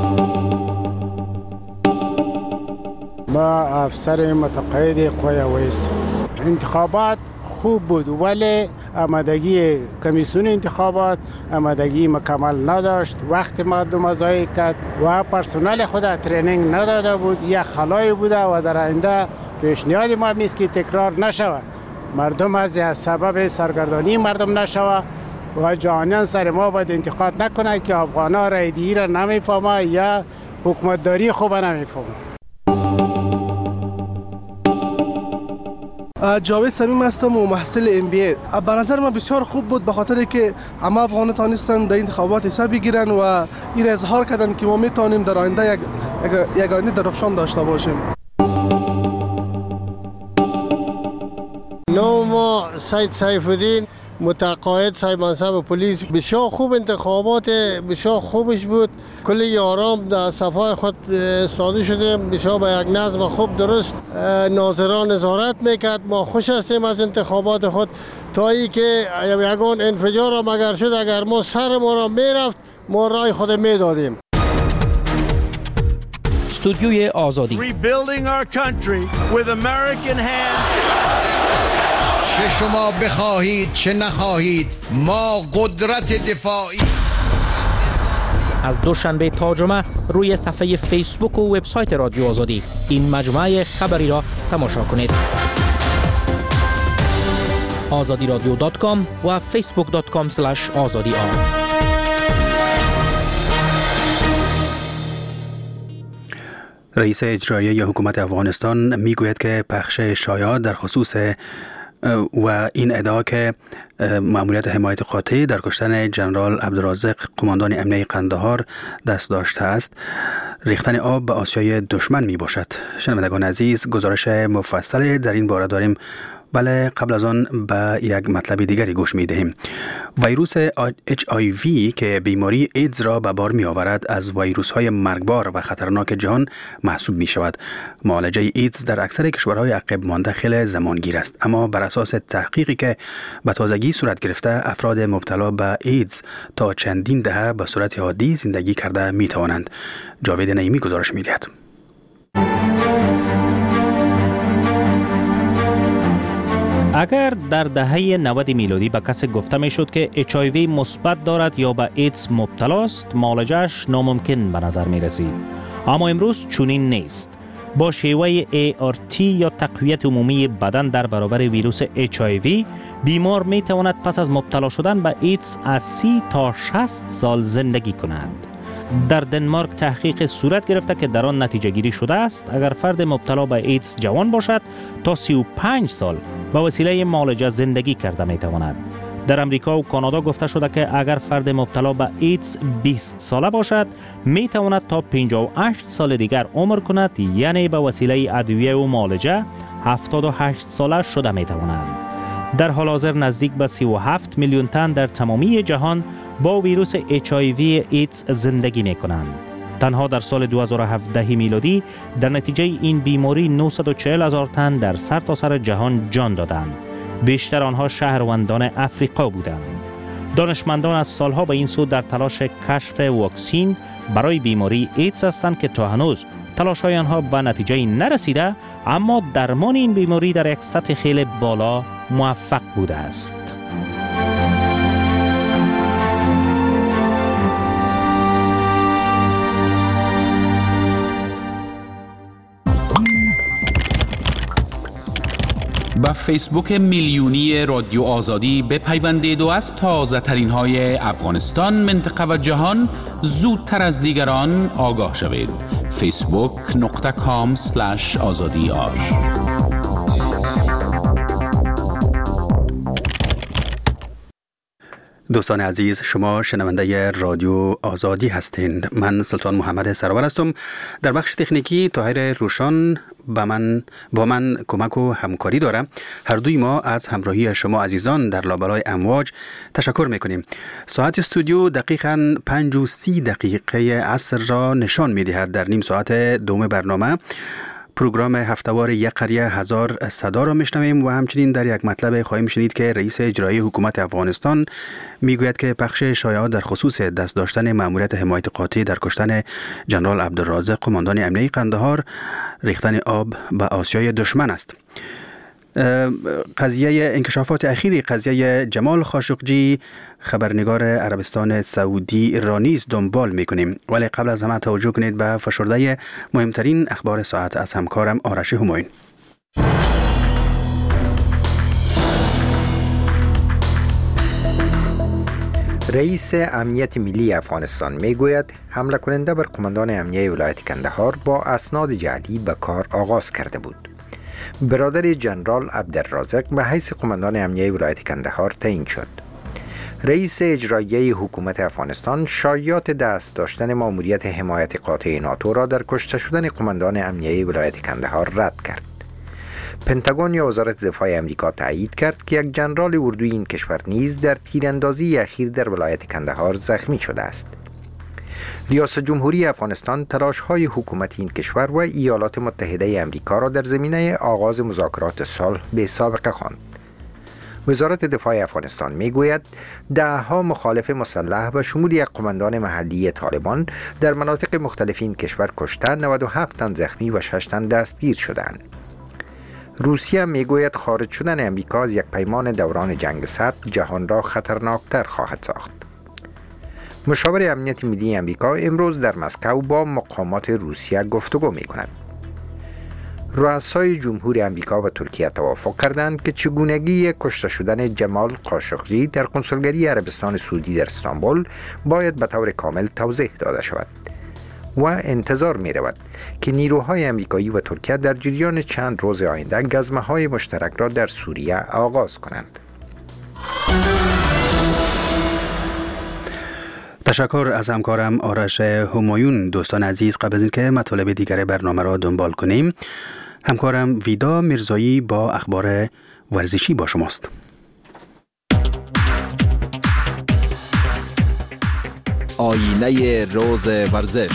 با افسر متقاعد قوه ویست انتخابات خوب بود ولی آمادگی کمیسیون انتخابات آمادگی مکمل نداشت. وقت مردم ضایع کرد و پرسنل خود ترینینگ نداده بود. یک خلایی بوده و در آینده پیشنهاد ما میست که تکرار نشود. مردم از سبب سرگردانی مردم نشود و جهانیان سر ما باید انتقاد نکنه که افغانا رای دهی را نمیفهمه یا حکومتداری خوب نمیفهمه. جاوید صمیم هستم و محصل ام بی ای. به نظر من بسیار خوب بود به خاطر که همه افغانان توانستند در انتخابات حساب بگیرن و این اظهار کردن که ما میتونیم در آینده یک یک آینده درخشان داشته باشیم. نام ما سید سیف الدین، متقاعد صاحب منصب پلیس. بسیار خوب انتخابات، بسیار خوبش بود. کلی آرام در صفای خود استاده شده، بسیار به یک نظم خوب درست ناظران نظارت میکرد. ما خوش هستیم از انتخابات خود تا ای که یگان انفجار هم اگر شد، اگر ما سر ما را میرفت ما رای خود میدادیم. استودیوی آزادی. Rebuilding our country with American hands. چه شما بخواهید چه نخواهید ما قدرت دفاعی. از دوشنبه تا جمعه روی صفحه فیسبوک و وبسایت رادیو آزادی این مجموعه خبری را تماشا کنید. آزادی رادیو دات کام و فیسبوک دات کام اسلش آزادی آر. رئیس اجرایی حکومت افغانستان میگوید که پخش شایعات در خصوص و این ادعا که مأموریت حمایت قاطع در کشتن جنرال عبدالرازق قماندان امنیه قندهار دست داشته است ریختن آب به آسیای دشمن می باشد. شنوندگان عزیز، گزارش مفصل در این باره داریم. بله، قبل از آن به یک مطلب دیگری گوش می دهیم. ویروس اچ آی وی که بیماری ایدز را به بار می آورد از ویروس های مرگبار و خطرناک جهان محسوب می شود. معالجه ایدز در اکثر کشورهای عقب مانده خیلی زمانگیر است، اما بر اساس تحقیقی که به تازگی صورت گرفته افراد مبتلا به ایدز تا چندین دهه به صورت عادی زندگی کرده می توانند. جاوید نعیمی گزارش می دهد. اگر در دهه نود میلادی به کسی گفته می شد که اچ آی وی مثبت دارد یا به ایدز مبتلا است، معالجه‌اش ناممکن به نظر می رسید. اما امروز چنین نیست. با شیوه ای آر تی یا تقویت عمومی بدن در برابر ویروس اچ آی وی، بیمار می تواند پس از مبتلا شدن به ایدز از سی تا شصت سال زندگی کند. در دنمارک تحقیق صورت گرفته که در آن نتیجه گیری شده است اگر فرد مبتلا به ایدز جوان باشد تا سی و پنج سال به وسیله معالجه زندگی کرده می تواند. در امریکا و کانادا گفته شده که اگر فرد مبتلا به ایدز بیست ساله باشد می تواند تا پنجاه و هشت سال دیگر عمر کند، یعنی به وسیله ادویه و معالجه هفتاد و هشت ساله شده می توانند. در حال حاضر نزدیک به سی و هفت میلیون تن در تمامی جهان با ویروس اچ آی وی ایدز زندگی می کنند. تنها در سال دو هزار و هفده میلادی در نتیجه این بیماری نهصد و چهل هزار تن در سرتاسر جهان جان دادند. بیشتر آنها شهروندان افریقا بودند. دانشمندان از سالها به این سو در تلاش کشف واکسین برای بیماری ایدز هستند که تا هنوز تلاش‌های آنها به نتیجه نرسیده، اما درمان این بیماری در یک سطح خیلی بالا موفق بوده است. با فیسبوک میلیونی رادیو آزادی بپیوندید و از تازه ترین های افغانستان، منطقه و جهان زودتر از دیگران آگاه شوید. فیسبوک نقطه کام سلش آزادی آر. دوستان عزیز، شما شنونده رادیو آزادی هستید. من سلطان محمد سرور هستم. در بخش تکنیکی طاهر روشان با من با من کمک و همکاری داره. هر دوی ما از همراهی شما عزیزان در لابلای امواج تشکر میکنیم. ساعت استودیو دقیقاً پنج و سی دقیقه عصر را نشان میدهد. در نیم ساعت دوم برنامه پروگرام هفته‌وار یک قریه هزار صدا را میشنویم و همچنین در یک مطلب خواهیم شنید که رئیس اجرایی حکومت افغانستان میگوید که پخش شایعات در خصوص دست داشتن مأموریت حمایت قاطع در کشتن جنرال عبدالرازق قماندان امنیه قندهار ریختن آب به آسیای دشمن است. قضیه انکشافات اخیری قضیه جمال خاشقجی خبرنگار عربستان سعودی را نیز دنبال میکنیم، ولی قبل از همه توجه کنید به فشرده مهمترین اخبار ساعت از همکارم آرش همایون. رئیس امنیت ملی افغانستان میگوید حمله کننده بر قماندان امنیه ولایت کندهار با اسناد جعلی به کار آغاز کرده بود. برادر جنرال عبدالرازق به حیث قماندان امنیه ولایت کندهار تعیین شد. رئیس اجرایی حکومت افغانستان شایعات دست داشتن مأموریت حمایت قاطع ناتو را در کشته شدن قماندان امنیه ولایت کندهار رد کرد. پنتاگون یا وزارت دفاع امریکا تایید کرد که یک جنرال اردوی این کشور نیز در تیراندازی اخیر در ولایت کندهار زخمی شده است. ریاست جمهوری افغانستان تلاش‌های حکومت این کشور و ایالات متحده امریکا را در زمینه آغاز مذاکرات صلح به سابقه خواند. وزارت دفاع افغانستان میگوید ده‌ها مخالف مسلح و شمول یک قماندان محلی طالبان در مناطق مختلف این کشور کشته، نود و هفت تن زخمی و شش تن دستگیر شدند. روسیه میگوید خارج شدن امریکا از یک پیمان دوران جنگ سرد جهان را خطرناکتر خواهد ساخت. مشاور امنیت ملی امریکا امروز در مسکو با مقامات روسیه گفتگو می کند. رؤسای جمهور امریکا و ترکیه توافق کردند که چگونگی کشته شدن جمال خاشقجی در کنسولگری عربستان سعودی در استانبول باید به طور کامل توضیح داده شود و انتظار می رود که نیروهای امریکایی و ترکیه در جریان چند روز آینده گزمه‌های مشترک را در سوریه آغاز کنند. تشکر از همکارم آرش همایون. دوستان عزیز، قبل از اینکه مطالب دیگر برنامه را دنبال کنیم، همکارم ویدا میرزایی با اخبار ورزشی با شماست. آینه روز ورزش.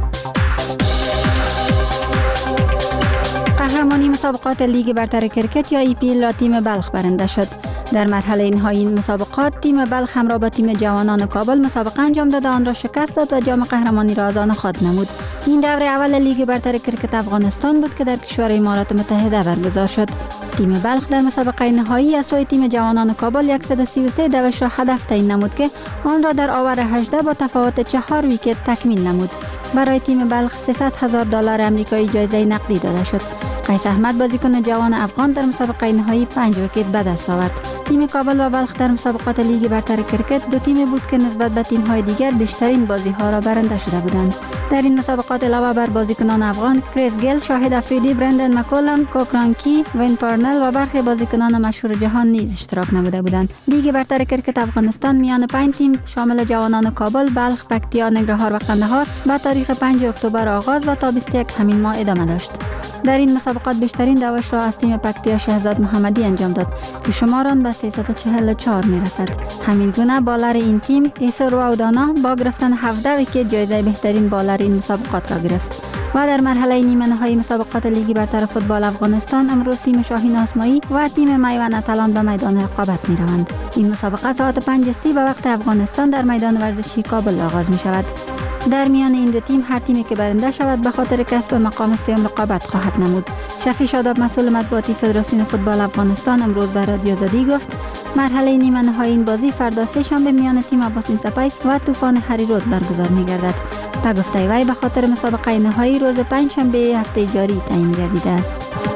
قهرمانی مسابقات لیگ برتر کرکت یا ای پی ال تیم بلخ برنده شد. در مرحله نهایی این مسابقات تیم بلخ همراه با تیم جوانان کابل مسابقه انجام داد، آن را شکست داد و جام قهرمانی را از آن خود نمود. این دور اول لیگ برتر کرکت افغانستان بود که در کشور امارات متحده برگزار شد. تیم بلخ در مسابقه نهایی از سوی تیم جوانان کابل صد و سی و سه دوش را هدف تعیین نمود که آن را در آور هجده با تفاوت چهار ویکت تکمیل نمود. برای تیم بلخ سیصد هزار دلار آمریکایی جایزه نقدی داده شد. قیس احمد بازیکن جوان افغان در مسابقه نهایی پنج ویکت به دست آورد. تیم کابل و بلخ در مسابقات لیگ برتر کرکت دو تیمی بود که نسبت به تیم‌های دیگر بیشترین بازی‌ها را برنده شده بودند. در این مسابقات علاوه بر بازیکنان افغان، کریس گیل، شاهد افریدی، برندن مکولم، کوکرانکی، وین پارنل و برخی بازیکنان مشهور جهان نیز اشتراک نموده بودند. لیگ برتر کرکت افغانستان میان پنج تیم شامل جوانان کابل، بلخ، پکتیا، ننگرهار و قندهار با تاریخ پنجم اکتبر آغاز و تا بیست و یک همین ماه ادامه داشت. در این مسابقات بیشترین دوش را از تیم پکتیا شهزاد محمدی انجام داد که شماران به سیصد و چهل و چهار میرسد. همین گونه بالر این تیم ایسر واودانا با گرفتن هفده ویکت جایزه بهترین بالر این مسابقات را گرفت. و در مرحله نیمه نهایی مسابقات لیگ برتر فوتبال افغانستان امروز تیم شاهین آسمایی و تیم میوان اتلان به میدان رقابت می روند. این مسابقه ساعت پنج و سی به وقت افغانستان در میدان ورزشی کابل آغاز می شود. در میان این دو تیم هر تیمی که برنده شود به خاطر کسب مقام سوم رقابت خواهد نمود. شفیع شاداب مسئول مطبوعاتی فدراسیون فوتبال افغانستان امروز به رادیو آزادی گفت مرحله نیمه نهایی این بازی فردا سه شنبه میان تیم عباسین سپای و طوفان هریرود برگزار می‌گردد. به گفته وی به خاطر مسابقه نهایی روز پنج شنبه هفته جاری تعیین گردیده است.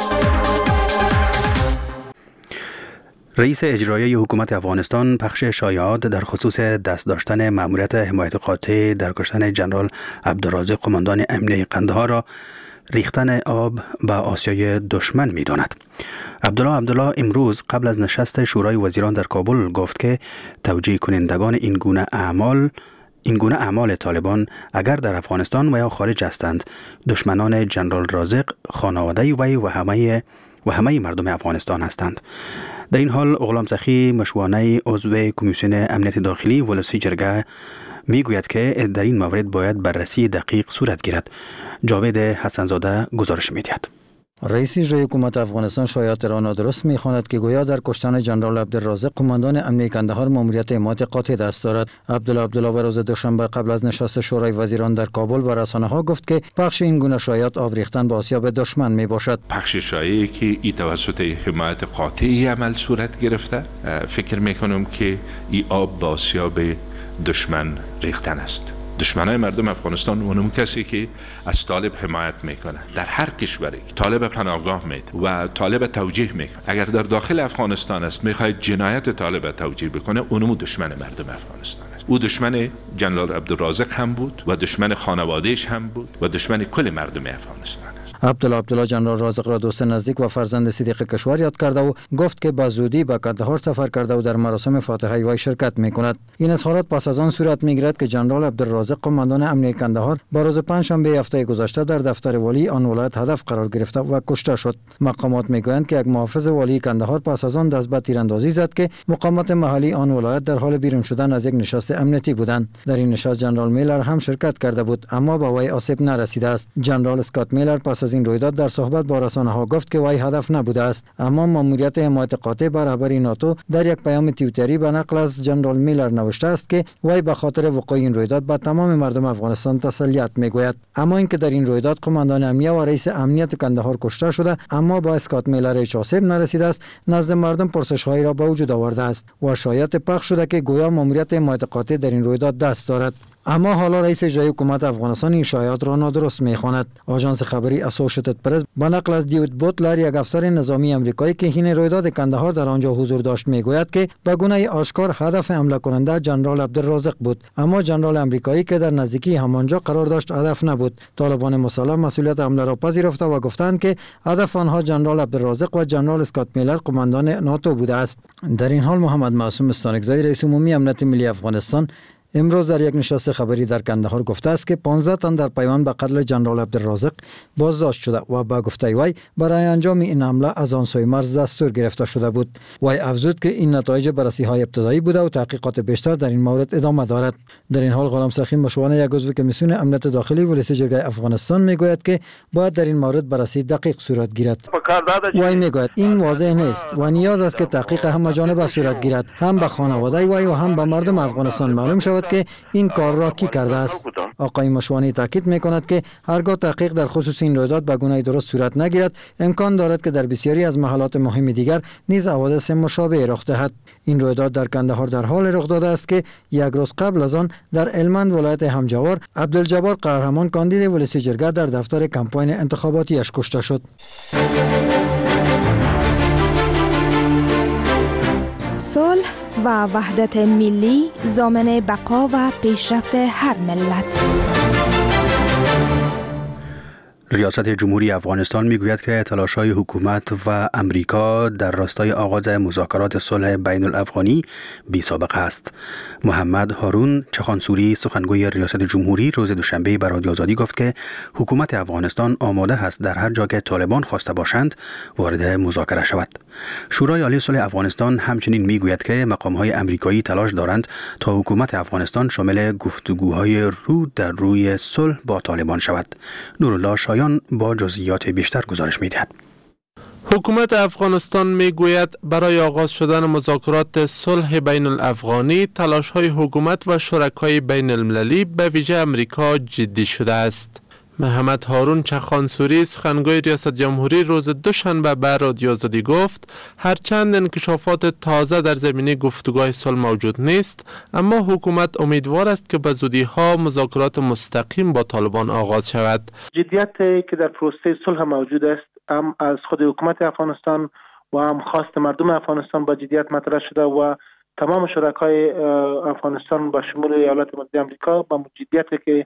رئیس اجرایی حکومت افغانستان پخش شایعات در خصوص دست داشتن مأموریت حمایت قاطع در کشتن جنرال عبدالرازق قماندان امنیه قندهار را ریختن آب به آسیای دشمن می داند. عبدالله عبدالله امروز قبل از نشست شورای وزیران در کابل گفت که توجیه کنندگان این گونه اعمال این گونه اعمال طالبان اگر در افغانستان و یا خارج هستند دشمنان جنرال رازق، خانواده وی و همه و همه مردم افغانستان هستند. در این حال غلام سخی مشوانه عضو کمیسیون امنیت داخلی ولسی جرگه می گوید که در این مورد باید بررسی دقیق صورت گیرد. جاوید حسنزاده گزارش می دهد. رئیس اجرایی حکومت افغانستان شایعات را نادرست می‌خواند که گویا در کشتن جنرال عبدالرازق قماندان امنیه قندهار مأموریت حمایت قاطع دست دارد. عبدالله عبدالله به روز دوشنبه قبل از نشست شورای وزیران در کابل به رسانه‌ها گفت که پخش این گونه شایعات آب ریختن به آسیاب دشمن میباشد. پخش شایعی که این توسط حمایت قاطعی عمل صورت گرفته، فکر می‌کنم که این آب به آسیاب دشمن ریختن است. دشمنای مردم افغانستان اونم کسی که از طالب حمایت میکنه در هر کشوری، طالب پناهگاه میده و طالب توجیه میکنه. اگر در داخل افغانستان است میخواهد جنایت طالب توجیه بکنه، اونم دشمن مردم افغانستان است. او دشمن جنرال عبدالرازق هم بود و دشمن خانوادهش هم بود و دشمن کل مردم افغانستان. عبدالله عبدالله جنرال رازق را دوست نزدیک و فرزند صدیق کشور یاد کرده و گفت که به زودی به قندهار سفر کرده و در مراسم فاتحه وی شرکت میکند. این اظهارات پس از آن صورت میگیرد که جنرال عبدالرازق قماندان امنیه قندهار با روز پنجشنبه هفته گذشته در دفتر والی آن ولایت هدف قرار گرفته و کشته شد. مقامات میگویند که یک محافظ والی قندهار پس از آن دست به تیراندازی زد که مقامات محلی آن ولایت در حال بیرون شدن از یک نشست امنیتی بودند. در این نشست جنرال میلر هم شرکت کرده بود، اما به وی آسیب نرسیده است. جنرال اسکات میلر پس از این رویداد در صحبت با رسانه‌ها گفت که وی هدف نبوده است، اما مأموریت حمایت قاطع بر رهبری ناتو در یک پیام توییتری به نقل از جنرال میلر نوشته است که وی به خاطر وقوع این رویداد به تمام مردم افغانستان تسلیت میگوید. اما اینکه در این رویداد قماندان امنیه و رئیس امنیت قندهار کشته شده اما با اسکات میلر هیچ آسیب نرسیده است، نزد مردم پرسش‌هایی را به وجود آورده است و شایعات پخش شده که گویا مأموریت حمایت قاطع در این رویداد دست دارد. اما حالا رئیس اجرایی حکومت افغانستان این شایعات را نادرست می‌خواند. آژانس خبری اسوسییتد پرس با نقل از دیوید بوتلر یک افسر نظامی آمریکایی که حین رویداد قندهار در آنجا حضور داشت میگوید که به گونه آشکار هدف حمله کننده جنرال عبدالرازق بود، اما جنرال آمریکایی که در نزدیکی همانجا قرار داشت هدف نبود. طالبان مسلح مسئولیت حمله را پذیرفته و گفتند که هدف آنها جنرال عبدالرازق و جنرال اسکات میلر قماندان ناتو بوده است. در این حال محمد معصوم استانکزی رئیس عمومی امنیت ملی افغانستان امروز در یک نشست خبری در قندهار گفته است که پانزده تن در پیوند به قتل جنرال عبدالرازق بازداشت شده و با گفته وی برای انجام این حمله از آن سوی مرز دستور گرفته شده بود. وی افزود که این نتایج بررسی‌های ابتدایی بوده و تحقیقات بیشتر در این مورد ادامه دارد. در این حال غلام سخی مشوانه یک عضو کمیسیون امنیت داخلی ولسی جرگه افغانستان میگوید که باید در این مورد بررسی دقیق صورت گیرد. وی میگوید این واضح نیست و نیاز است که تحقیق همه جانبه صورت گیرد، هم به خانواده وی و هم به مردم افغانستان معلوم شود که این کار را کی کرده است. آقای مشوانی تاکید میکند که هرگاه تحقیق در خصوص این رویداد به گونه درست صورت نگیرد، امکان دارد که در بسیاری از محلات مهم دیگر نیز حوادث مشابه رخ دهد. این رویداد در قندهار در حال رخ داده است که یک روز قبل از آن در المند ولایت همجوار عبدالجبار قهرمان کاندید ولسی جرگه در دفتر کمپاین انتخاباتیش کشته شد. صلح و وحدت ملی ضامن بقا و پیشرفت هر ملت. ریاست جمهوری افغانستان میگوید که تلاش‌های حکومت و امریکا در راستای آغاز مذاکرات صلح بین الافغانی بی سابقه است. محمد هارون چخانسوری سخنگوی ریاست جمهوری روز دوشنبه به رادیو آزادی گفت که حکومت افغانستان آماده است در هر جا که طالبان خواسته باشند وارد مذاکره شود. شورای عالی صلح افغانستان همچنین میگوید که مقام‌های امریکایی تلاش دارند تا حکومت افغانستان شامل گفتگوهای رو در روی صلح با طالبان شود. نورالله شایان با جزئیات بیشتر گزارش می‌دهد. حکومت افغانستان میگوید برای آغاز شدن مذاکرات صلح بین الافغانی تلاش‌های حکومت و شرکای بین المللی به ویژه امریکا جدی شده است. محمد هارون چخانسوری سخنگوی ریاست جمهوری روز دوشنبه به رادیو آزادی گفت هرچند انکشافات تازه در زمینه گفتگوهای صلح موجود نیست، اما حکومت امیدوار است که به زودی ها مذاکرات مستقیم با طالبان آغاز شود. جدیتی که در پروسه صلح موجود است هم از خود حکومت افغانستان و هم خواست مردم افغانستان با جدیت مطرح شده و تمام شرکای افغانستان با شمول ایالات متحده آمریکا با جدیتی که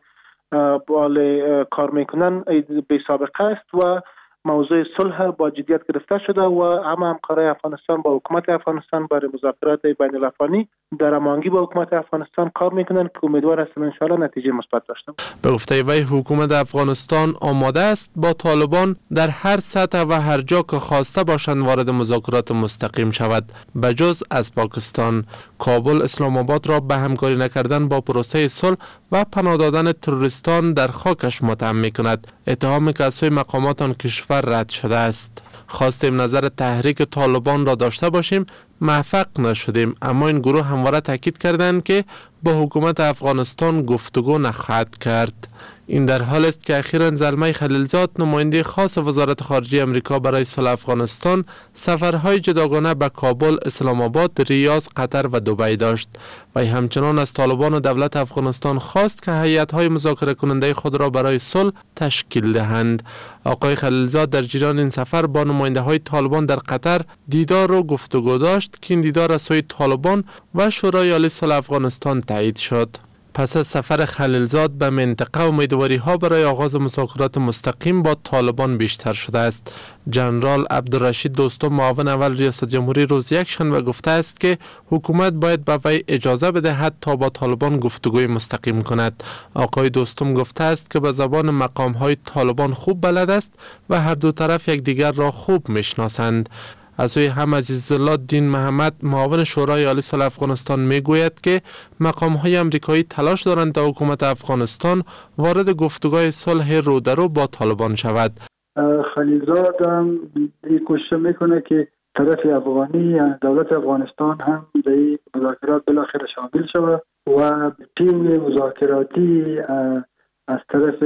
بال کار میکنن بی سابقه است و موضوع صلح با جدیت گرفته شده و همه همکارای افغانستان با حکومت افغانستان برای مذاکرات بین الافغانی در هماهنگی با حکومت افغانستان کار میکنن که امیدوار هستم ان شاء الله نتیجه مثبت داشته باشد. به گفته وی حکومت افغانستان آماده است با طالبان در هر سطح و هر جا که خواسته باشند وارد مذاکرات مستقیم شود، بجز از پاکستان. کابل اسلام آباد را به همکاری نکردن با پروسه صلح و پناه دادن تروریستان در خاکش متهم میکند، اتهامی که از سوی مقامات آن کشور رد شده است. خواستیم نظر تحریک طالبان را داشته باشیم، موفق نشدیم، اما این گروه همواره تاکید کردند که با حکومت افغانستان گفتگو نخواهد کرد. این در حال است که اخیراً زلمه خلیلزاد نماینده خاص وزارت خارجه امریکا برای صلح افغانستان سفرهای جداگانه به کابل، اسلام آباد، ریاض، قطر و دبی داشت. و همچنان از طالبان و دولت افغانستان خواست که هیئت‌های مذاکره کننده خود را برای صلح تشکیل دهند. آقای خلیلزاد در جریان این سفر با نماینده‌های طالبان در قطر دیدار و گفتگو داشت که این دیدار از سوی طالبان و شورای عالی صلح افغانستان تایید شد. پس از سفر خلیلزاد به منطقه امیدواری ها برای آغاز مذاکرات مستقیم با طالبان بیشتر شده است. جنرال عبدالرشید دوستم معاون اول ریاست جمهوری روز یکشنبه گفته است که حکومت باید به وی اجازه بدهد تا با طالبان گفتگوی مستقیم کند. آقای دوستم گفته است که به زبان مقام های طالبان خوب بلد است و هر دو طرف یکدیگر را خوب میشناسند. از سوی هم عزیزالله دین محمد معاون شورای عالی صلح افغانستان میگوید که مقام‌های امریکایی تلاش دارند تا حکومت افغانستان وارد گفتگوهای صلح رو در رو با طالبان شود. خلیلزاد هم این کوشش میکنه که طرف افغانی دولت افغانستان هم در این مذاکرات بالاخره شامل شود و تیم مذاکراتی از طرف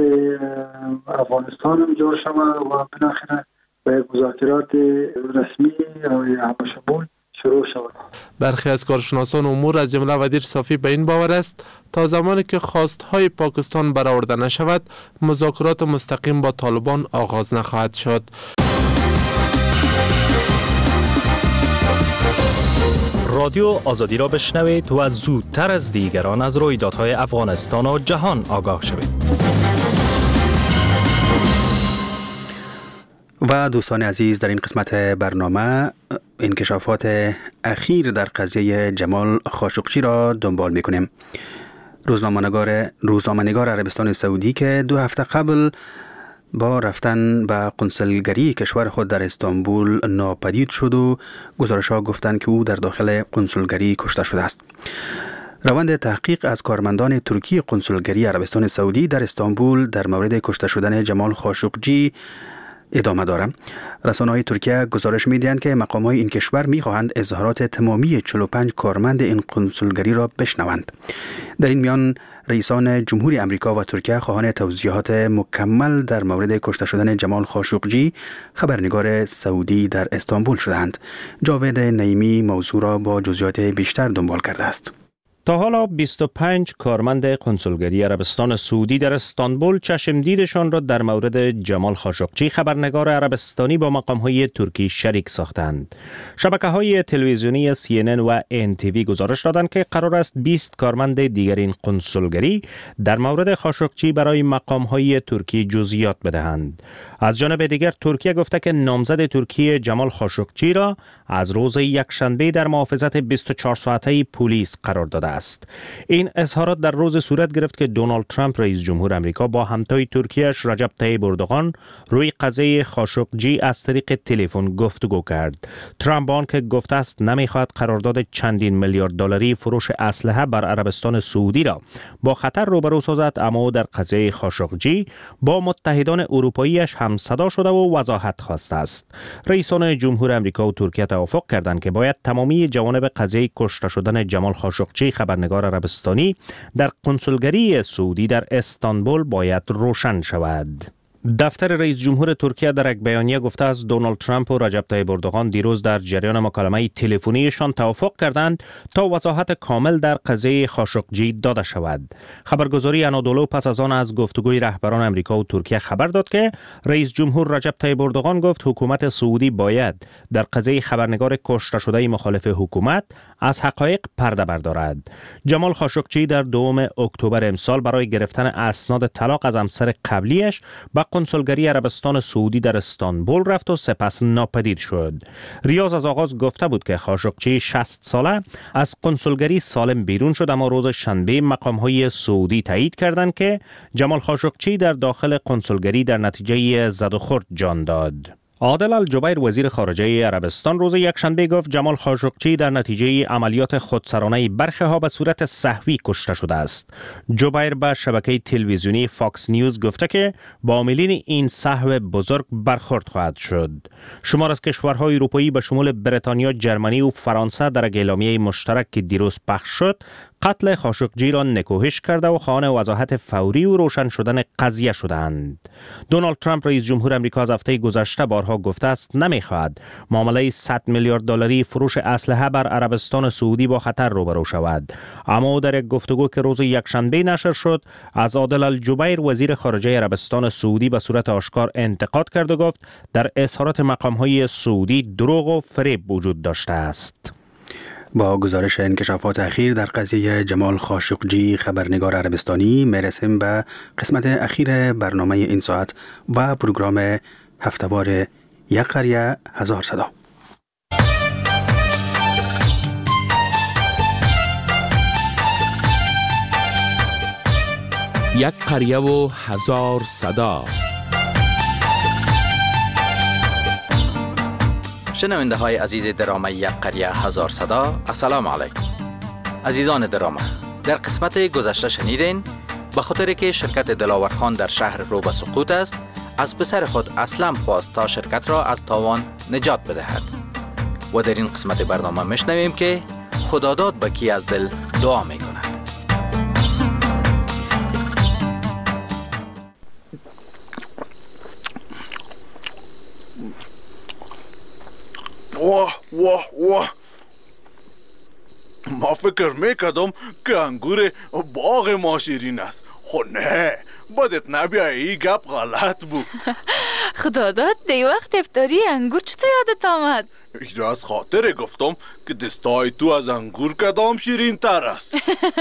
افغانستان هم جور شود و بالاخره به مذاکرات رسمی یا همشمول شروع شود. برخی از کارشناسان امور از جمله وزیر صافی به این باور است تا زمانی که خواستهای پاکستان برآورده نشود مذاکرات مستقیم با طالبان آغاز نخواهد شد. رادیو آزادی را بشنوید و زودتر از دیگران از رویدادهای افغانستان و جهان آگاه شوید. و دوستان عزیز، در این قسمت برنامه انکشافات اخیر در قضیه جمال خاشقچی را دنبال میکنیم. روزنامه‌نگار روزنامه‌نگار عربستان سعودی که دو هفته قبل با رفتن به قنصلگری کشور خود در استانبول ناپدید شد و گزارش‌ها گفتند که او در داخل قنصلگری کشته شده است. روند تحقیق از کارمندان ترکی قنصلگری عربستان سعودی در استانبول در مورد کشته شدن جمال خاشقچی ادامه دارد. رسانه‌های ترکیه گزارش می‌دهند که مقام‌های این کشور می‌خواهند اظهارات تمامی چهل و پنج کارمند این قنصلگری را بشنوند. در این میان رئیسان جمهوری امریکا و ترکیه خواهان توضیحات مکمل در مورد کشته شدن جمال خاشقچی خبرنگار سعودی در استانبول شدند. جاوید نعیمی موضوع را با جزئیات بیشتر دنبال کرده است. تا حالا بیست و پنج کارمند قنصلگری عربستان سعودی در استانبول چشم دیدشان را در مورد جمال خاشقچی خبرنگار عربستانی با مقام‌های ترکی شریک ساختند. شبکه‌های تلویزیونی سی ان ان و ان تی وی گزارش دادند که قرار است بیست کارمند دیگر این قنصلگری در مورد خاشقچی برای مقام‌های ترکی جزئیات بدهند. از جانب دیگر ترکیه گفته که نامزد ترکیه جمال خاشقچی را از روز یکشنبه در محافظت بیست و چهار ساعته پلیس قرار داده است. این اظهارات در روز صورت گرفت که دونالد ترامپ رئیس جمهور آمریکا با همتای ترکیه‌اش رجب طیب اردوغان روی قضیه خاشقجی از طریق تلفن گفتگو کرد. ترامپ آنکه گفته است نمیخواهد قرارداد چندین میلیارد دلاری فروش اسلحه بر عربستان سعودی را با خطر روبرو سازد، اما در قضیه خاشقجی با متحدان اروپاییش هم صدا شده و وضاحت خواسته است. رئیسان جمهور آمریکا و ترکیه توافق کردند که باید تمامی جوانب قضیه کشته شدن جمال خاشقجی خبرنگار عربستانی در کنسولگری سعودی در استانبول باید روشن شود. دفتر رئیس جمهور ترکیه در یک بیانیه گفته است دونالد ترامپ و رجب طیب اردوغان دیروز در جریان مکالمه تلفنیشان توافق کردند تا وضاحت کامل در قضیه خاشقجی داده شود. خبرگزاری انادولو پس از آن از گفتگوی رهبران امریکا و ترکیه خبر داد که رئیس جمهور رجب طیب اردوغان گفت حکومت سعودی باید در قضیه خبرنگار کشته شده مخالف حکومت از حقایق پرده بردارد. جمال خاشقجی در دوم اکتبر امسال برای گرفتن اسناد طلاق از همسر قبلیش به کنسولگری عربستان سعودی در استانبول رفت و سپس ناپدید شد. ریاض از آغاز گفته بود که خاشقجی شصت ساله از کنسولگری سالم بیرون شد، اما روز شنبه مقام‌های سعودی تایید کردند که جمال خاشقجی در داخل کنسولگری در نتیجه زد و خورد جان داد. عادل الجبیر وزیر خارجه عربستان روز یکشنبه گفت جمال خاشقجی در نتیجه عملیات خودسرانه برخی ها به صورت سهوی کشته شده است. جبیر به شبکه تلویزیونی فاکس نیوز گفته که با عاملین این سهو بزرگ برخورد خواهد شد. شمار از کشورهای اروپایی به شمول بریتانیا، جرمنی و فرانسه در اعلامیه مشترک که دیروز پخش شد قتل خاشقجی را نکوهش کرده و خواهان وضاحت فوری و روشن شدن قضیه شدند. دونالد ترامپ رئیس جمهور آمریکا از هفته گذشته بارها گفته است نمیخواهد معامله صد میلیارد دلاری فروش اسلحه بر عربستان سعودی با خطر روبرو شود، اما در یک گفتگو که روز یکشنبه نشر شد از عادل الجبیر وزیر خارجه عربستان سعودی به صورت آشکار انتقاد کرد و گفت در اظهارات مقام‌های سعودی دروغ و فریب وجود داشته است. با گزارش انکشافات اخیر در قضیه جمال خاشقجی خبرنگار عربستانی میرسیم به قسمت اخیر برنامه این ساعت و پروگرام هفتهوار یک قریه هزار صدا. یک قریه و هزار صدا. شنونده های عزیز درامه یک قریه هزار صدا، السلام علیکم. عزیزان درامه، در قسمت گذشته شنیدین به خاطر که شرکت دلاورخان در شهر رو به سقوط است، از پسر خود اسلم خواست تا شرکت را از تاوان نجات بدهد و در این قسمت برنامه میشنویم که خداداد به کی از دل دعا میکند. واه واه واه، ما فکر میکردم که انگور باغ ما شیرین است. خو نه، بدت نبیه، ای گپ غلط بود. خدا داد دی وقت افطاری انگور چطور یادت آمد؟ ای از خاطر گفتم که دستای تو از انگور کدام شیرین تر است.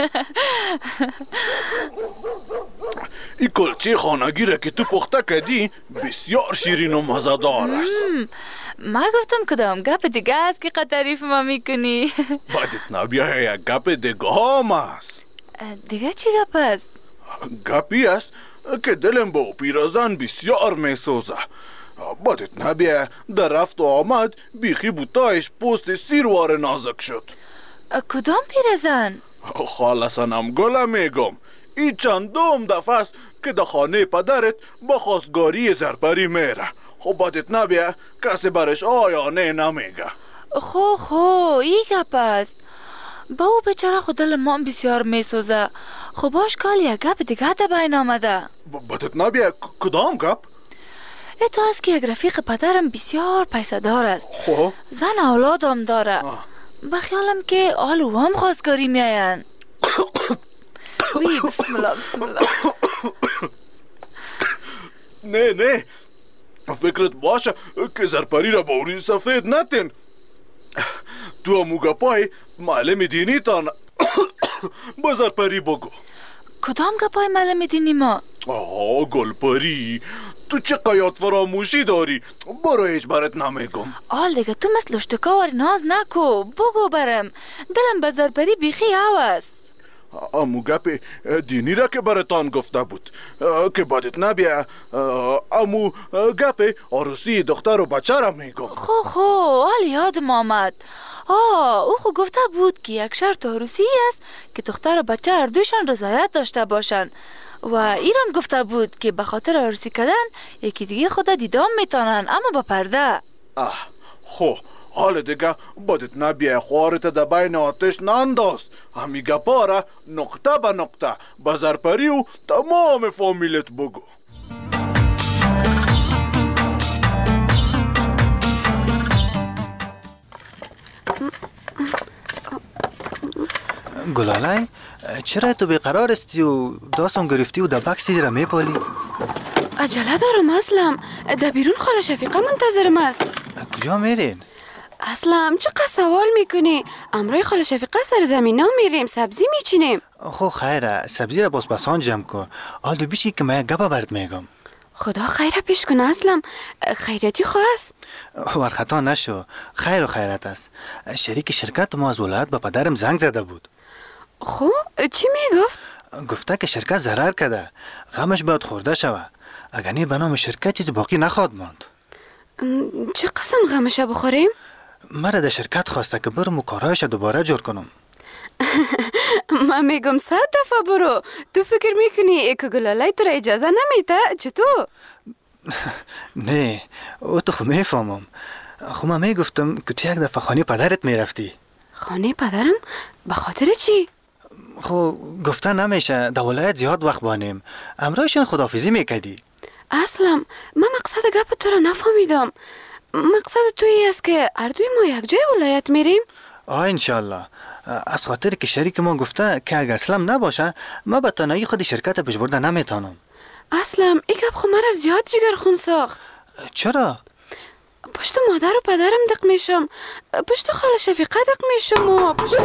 این کلچه خانگی را که تو پخته کردی بسیار شیرین و مزدار است. ما گفتم کدام گپ دیگه است که تعریف ما میکنی. بدت نبیه، یک گپ دیگه هم است. دیگه چی گپ است؟ گپی است که دلم با پیرزن بسیار میسوزه. بدت نبیه، در رفت و آمد بیخی بوتایش پوست سیروار نازک شد. کدام پیرزن؟ خالصنم گله میگم، این چندم دفعه است که در خانه پدرت با خواستگاری زرپری میره. خب بدت نبیه کسی برش آیا نه نمیگه. خو خو ای گپ است. با او بچره خود دل ما بسیار میسوزه. خب باش کال یک گپ دیگه تا بین آمده. بدت نبیه کدام گپ؟ تو است که یک رفیق پدرم بسیار پیسه دار است. خب زن اولادم داره. بخیالم که آل او هم خواستگاری میاین. وی بسم الله بسم الله. نه نه، فکرت باشه که زرپری را باوری سفید نتین. تو هموگا پای معلم دینی تان با زرپری بگو. کدام گپای معلم دینی ما؟ آها گلپری، تو چه قیاد فراموشی داری؟ برو هیچ برات نمیگم. آل دیگه تو مثل اشتکاوری ناز نکو، بگو برم. دلم به زرپری بیخی او است. امو گپ دینی را که براتان گفته بود که بدت نبیه. امو گپ عروسی دختر و بچه را میگم. خو خو حال یادم آمد. آه او خو گفته بود که یک شرط عروسی است که دختر و بچه هر دویشان رضایت داشته باشند و ایران گفته بود که به خاطر عروسی کردن یکی دیگه خدا دیدام میتونن اما با پرده. آه خو حال دیگه بدت نبیه خوارت در بین آتش نانداز. همی گپا را نقطه به نقطه به زرپری و تمام فامیلت بگو. گلالای چرا تو بیقرار استی و داستان گرفتی و در بکس زیرا میپالی؟ عجله دارم اسلم، در بیرون خاله شفیقه منتظرم است. کجا میرین؟ اسلم چقدر سوال میکنی؟ امروی خاله شفیقه سر زمین ها میریم سبزی میچینیم. خو خیره سبزی را باز بسان جمع کن. آلدو بیشی که من گپا برد میگم. خدا خیره پیش کن اسلم، خیرتی خواست؟ ورخطا نشو، خیر و خیرت است. شریک شرکت ما از ولایت با پدرم زنگ زده بود. خو چی میگفت؟ گفته که شرکت ضرر کرده، غمش باید خورده شوه. اگر نه به نام شرکت چیز باقی نخواد ماند. چه قسم غمش بخوریم؟ مرا در شرکت خواسته که برم و کارهایش دوباره جور کنم. من میگم صد دفعه برو. تو فکر میکنی که گلالای تو را اجازه نمیده؟ چطور؟ نه او تو خو میفهمم. خو من میگفتم که تو یک دفعه خانه پدرت میرفتی. خانه پدرم؟ به خاطر چی؟ خو گفته نمیشه در ولایت زیاد وقت بانیم. امرایشان خداحافظی میکردی. اسلم من مقصد گپ تو را نفهمیدم. مقصد توی است که هر دوی ما یک جای ولایت میریم؟ آه انشالله. از خاطر که شریک ما گفته که اگر اسلم نباشه ما به تنهایی خود شرکت پیش برده نمیتونم. اسلم این گپ خو مرا زیاد جگر خون ساخت. چرا؟ پشت مادر و پدرم دق میشم، پشت خاله شفیقه دق میشم و پشت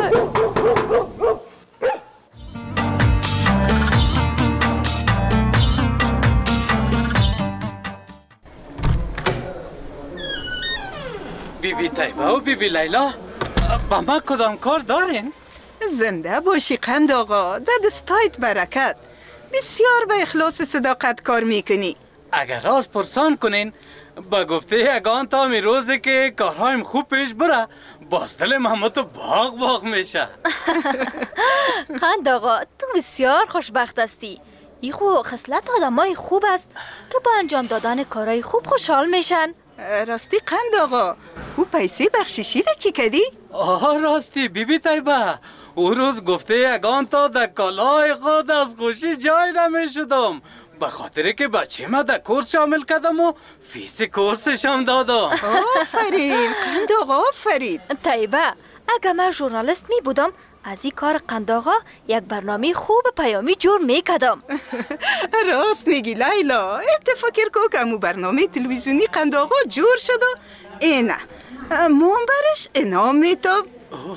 بی بی طیبه و بی بی لیلا با ما کدام کار دارین؟ زنده باشی قند آقا، در دستایت برکت. بسیار به اخلاص صداقت کار میکنی. اگر راز پرسان کنین با گفته یگان تا می روزه که کارهایم خوب پیش بره باز دل محمد باغ باغ میشه. قند آقا تو بسیار خوشبخت هستی. ای خو خصلت آدمای خوب است که با انجام دادن کارهای خوب خوشحال میشن. راستی قند آقا او پیسه بخششی را چی کردی؟ آه راستی بی بی طیبه او روز گفته یگان تا در کالای خود از خوشی جای نمی شدم به خاطر که بچه ما در کورس شامل کردم و فیس کورسش هم دادم. آفرین قند آقا آفرین. طیبه اگر من ژورنالیست می بودم از این کار قند آقا یک برنامه خوب پیامی جور می کردم. راست میگی لیلا. اتفاقی کو که امو برنامه تلویزیونی قند آقا جور شده اینه منبرش انام میتاب.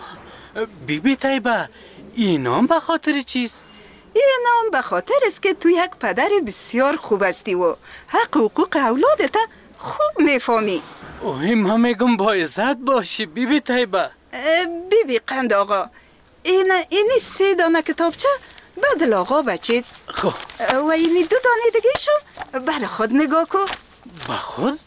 بی بی طیبه اینام به خاطر چیست؟ اینام به خاطر است که تو یک پدر بسیار خوب هستی و حق و حقوق اولادت خوب میفهمی. اوه ما میگم با عزت باشی بی بی طیبه. بی بی قند آقا این اینی سه دانه کتابچه بدل آقا بچید. خب و اینی دو دانه دیگه شو بر خود نگاه کن. با خود؟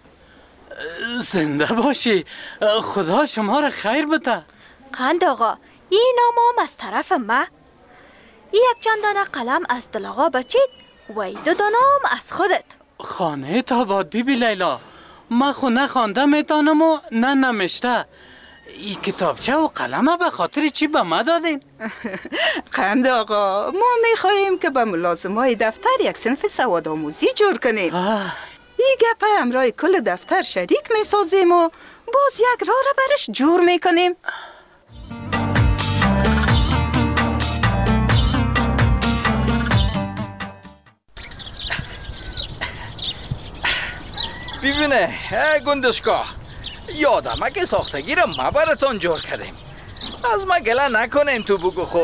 زنده باشی خدا شما را خیر بده. قند آقا این نام از طرف ما. یک چند دانه قلم از دل آقا بچید و ای دو دانه از خودت. خانه تا باد بی بی لیلا ما خو نه خوانده میتانم و نه نمیشته. این کتابچه و قلمه به خاطر چی به ما دادین؟ قند آقا ما میخواییم که به ملازمای دفتر یک صنف سواد آموزی جور کنیم. این گپه امرای کل دفتر شریک میسازیم و باز یک راه را برش جور میکنیم. ببینه گندشکا یادمه که ساختگی را ما براتان جور کردیم. از ما گله نکنیم تو بگو خو.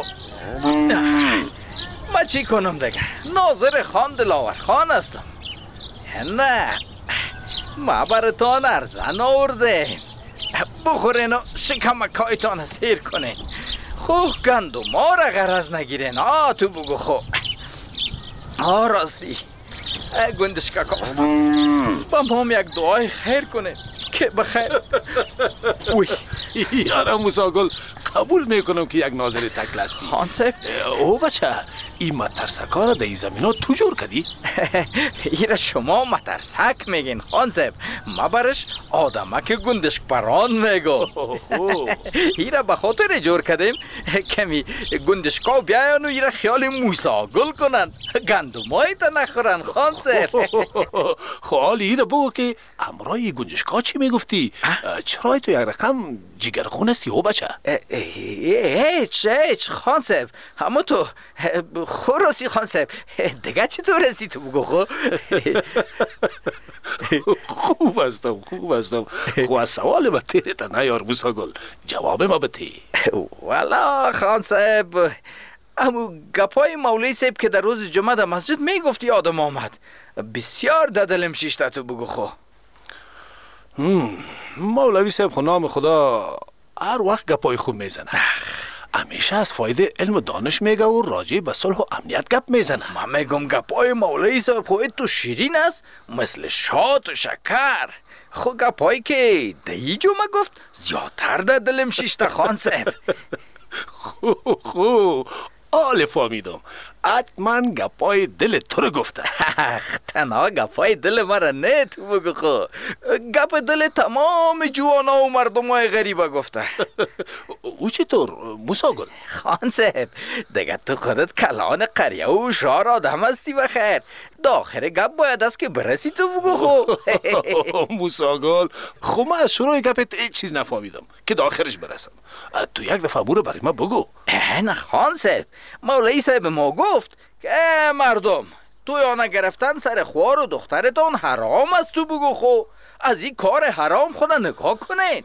ما چی کنم دیگه ناظر خان دلاور خان هستم. نه ما براتان ارزن آورده بخورین و شکمکایتان سیر کنین خو گندو ما را غرض نگیرین. آه تو بگو خو. آه راستی گندشکا کن با ما هم یک دعای خیر کنه که بخیر. اوی یارم موساگل قبول میکنم که یک ناظر تکل هستی. خان صاحب او بچه این مترسکا را در این زمین ها تو جور کردی؟ ایره شما مترسک میگین خان صاحب، ما برش آدمک گندشک پران میگو. ایره به خاطر جور کردیم کمی گندشکا بیاین و ایره خیال موساگل کنن گندمایی تا نخورن خان صاحب. خالی ایره بگو که امرای گندشکا چی میگفتی؟ چرای تو یک رقم جگرخون هستی او بچه؟ هیچ هیچ خان صاحب، اما تو خوراستی خان صاحب دیگه چطور هستی تو بگو خو؟ خوب هستم خوب هستم. خو از سوال ما تیرتا نیار موساگل، جواب ما بتی. والا خان صاحب امو گپای مولوی صاحب که در روز جمعه در مسجد میگفتی آدم آمد بسیار در دلم شیشته تو بگو خو. مولوی صاحب خو نام خدا هر وقت گپای خوب میزنه، همیشه از فایده علم و دانش میگه و راجع به صلح و امنیت گپ میزنه. من میگم گپای مولوی صاحب خو تو شیرین است مثل شات و شکر. خو گپایی که دهی جمعه گفت زیادتر در دلم شیشته خان صاحب. خو خو آله فهمیدم، حتما گپای دل تو رو گفته. تنها گپای دل مرا نه تو بگو خو، گپ دل تمام جوانا و مردم های غریبه گفته. او چطور موساگل؟ خان صاحب دیگه تو خودت کلان قریه و شار آدم هستی بخیر، داخل گپ باید است که برسی تو بگو خو. موساگل خو من از شروع گپت هیچ چیز نفهمیدم که داخلش برسم. تو یک دفعه برو برای ما بگو. نه خان صاحب، مولوی صاحب ما گفت که مردم تویانه گرفتن سر خوار و دخترتان حرام است تو بگو خو، از این کار حرام خدا نگاه کنین.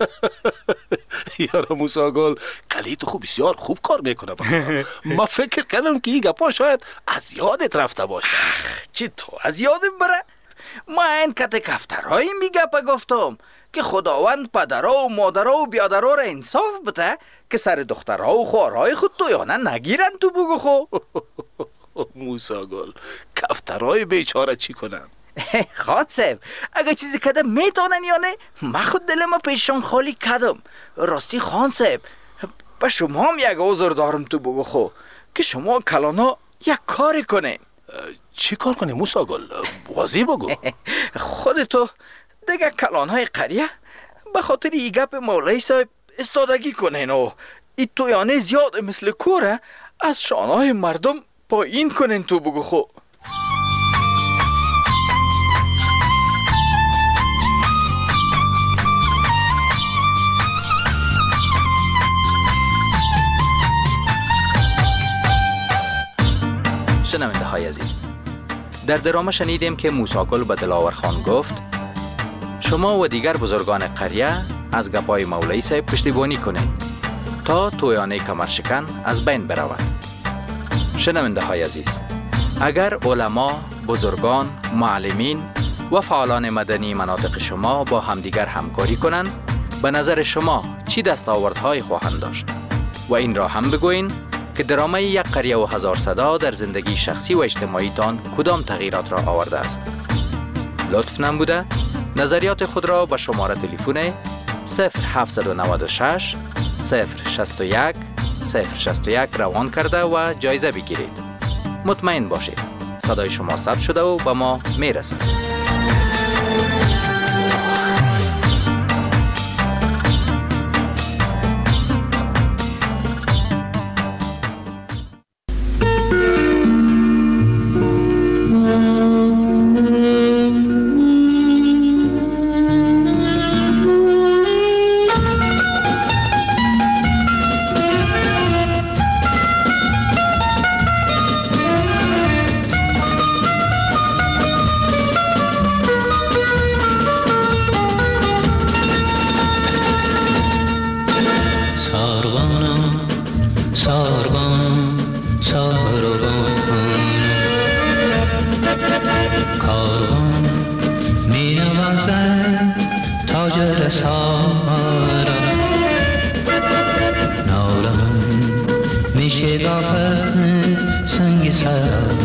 یارا موساگل کلی تو خوب بسیار خوب کار میکنه. ما فکر کردم که این گپا شاید از یادت رفته باشه. چی تو از یادم بره؟ ما این کت کفترهایی میگه پا گفتم که خداوند پدرها و مادرها و بیادرها را انصاف بده که سر دخترها و خوارهای خود تویانه نگیرن تو بگو خو. موساگل کفترهای بیچاره چی کنن؟ خان صاحب اگه چیزی کده میتونن یا نه، من خود دلم پیشان خالی کدم. راستی خان صاحب به شما هم یک عذر دارم تو بگو خو که شما کلانا یک کاری کنین. چی کار کنی موساگل؟ واضح بگو. خودتو دیگه کلانهای قریه به خاطر ای گپ مولوی صاحب استادگی کنین و ای تویانه زیاد مثل کوره از شانهای مردم پایین کنین تو بگو خو. شنونده های عزیز، در درامه شنیدیم که موساگل به دلاور خان گفت شما و دیگر بزرگان قریه از گپای مولوی صاحب پشتیبانی کنید تا تویانه کمرشکن از بین برود. شنونده های عزیز، اگر علما، بزرگان، معلمین و فعالان مدنی مناطق شما با همدیگر همکاری کنند، به نظر شما چی دستاوردهایی خواهند داشت؟ و این را هم بگوین که درامه یک قریه و هزار صدا در زندگی شخصی و اجتماعی تان کدام تغییرات را آورده است؟ لطف نموده نظریات خود را به شماره تلفن صفر هفت نه شش صفر شش یک صفر شش یک روان کرده و جایزه بگیرید. مطمئن باشید صدای شما ثبت شده و به ما میرسد. تاج رسارا نالم شگافت سنگ سرا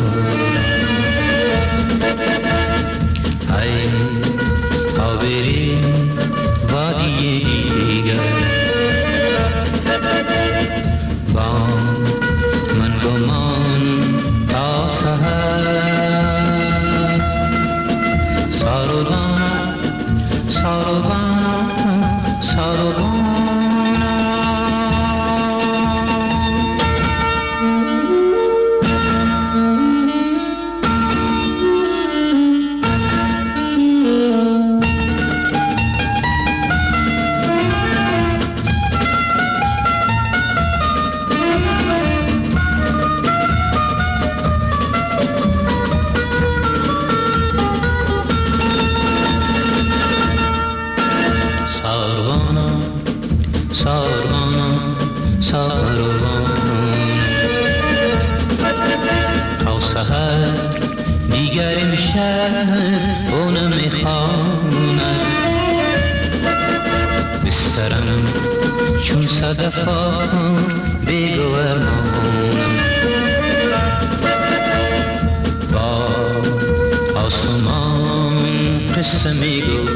ای ها بریم وادی دیگر با من گمان تا سحر ساروبان ساروبان ساروبان صدفار بگوه مانم با آسمان قصه میگو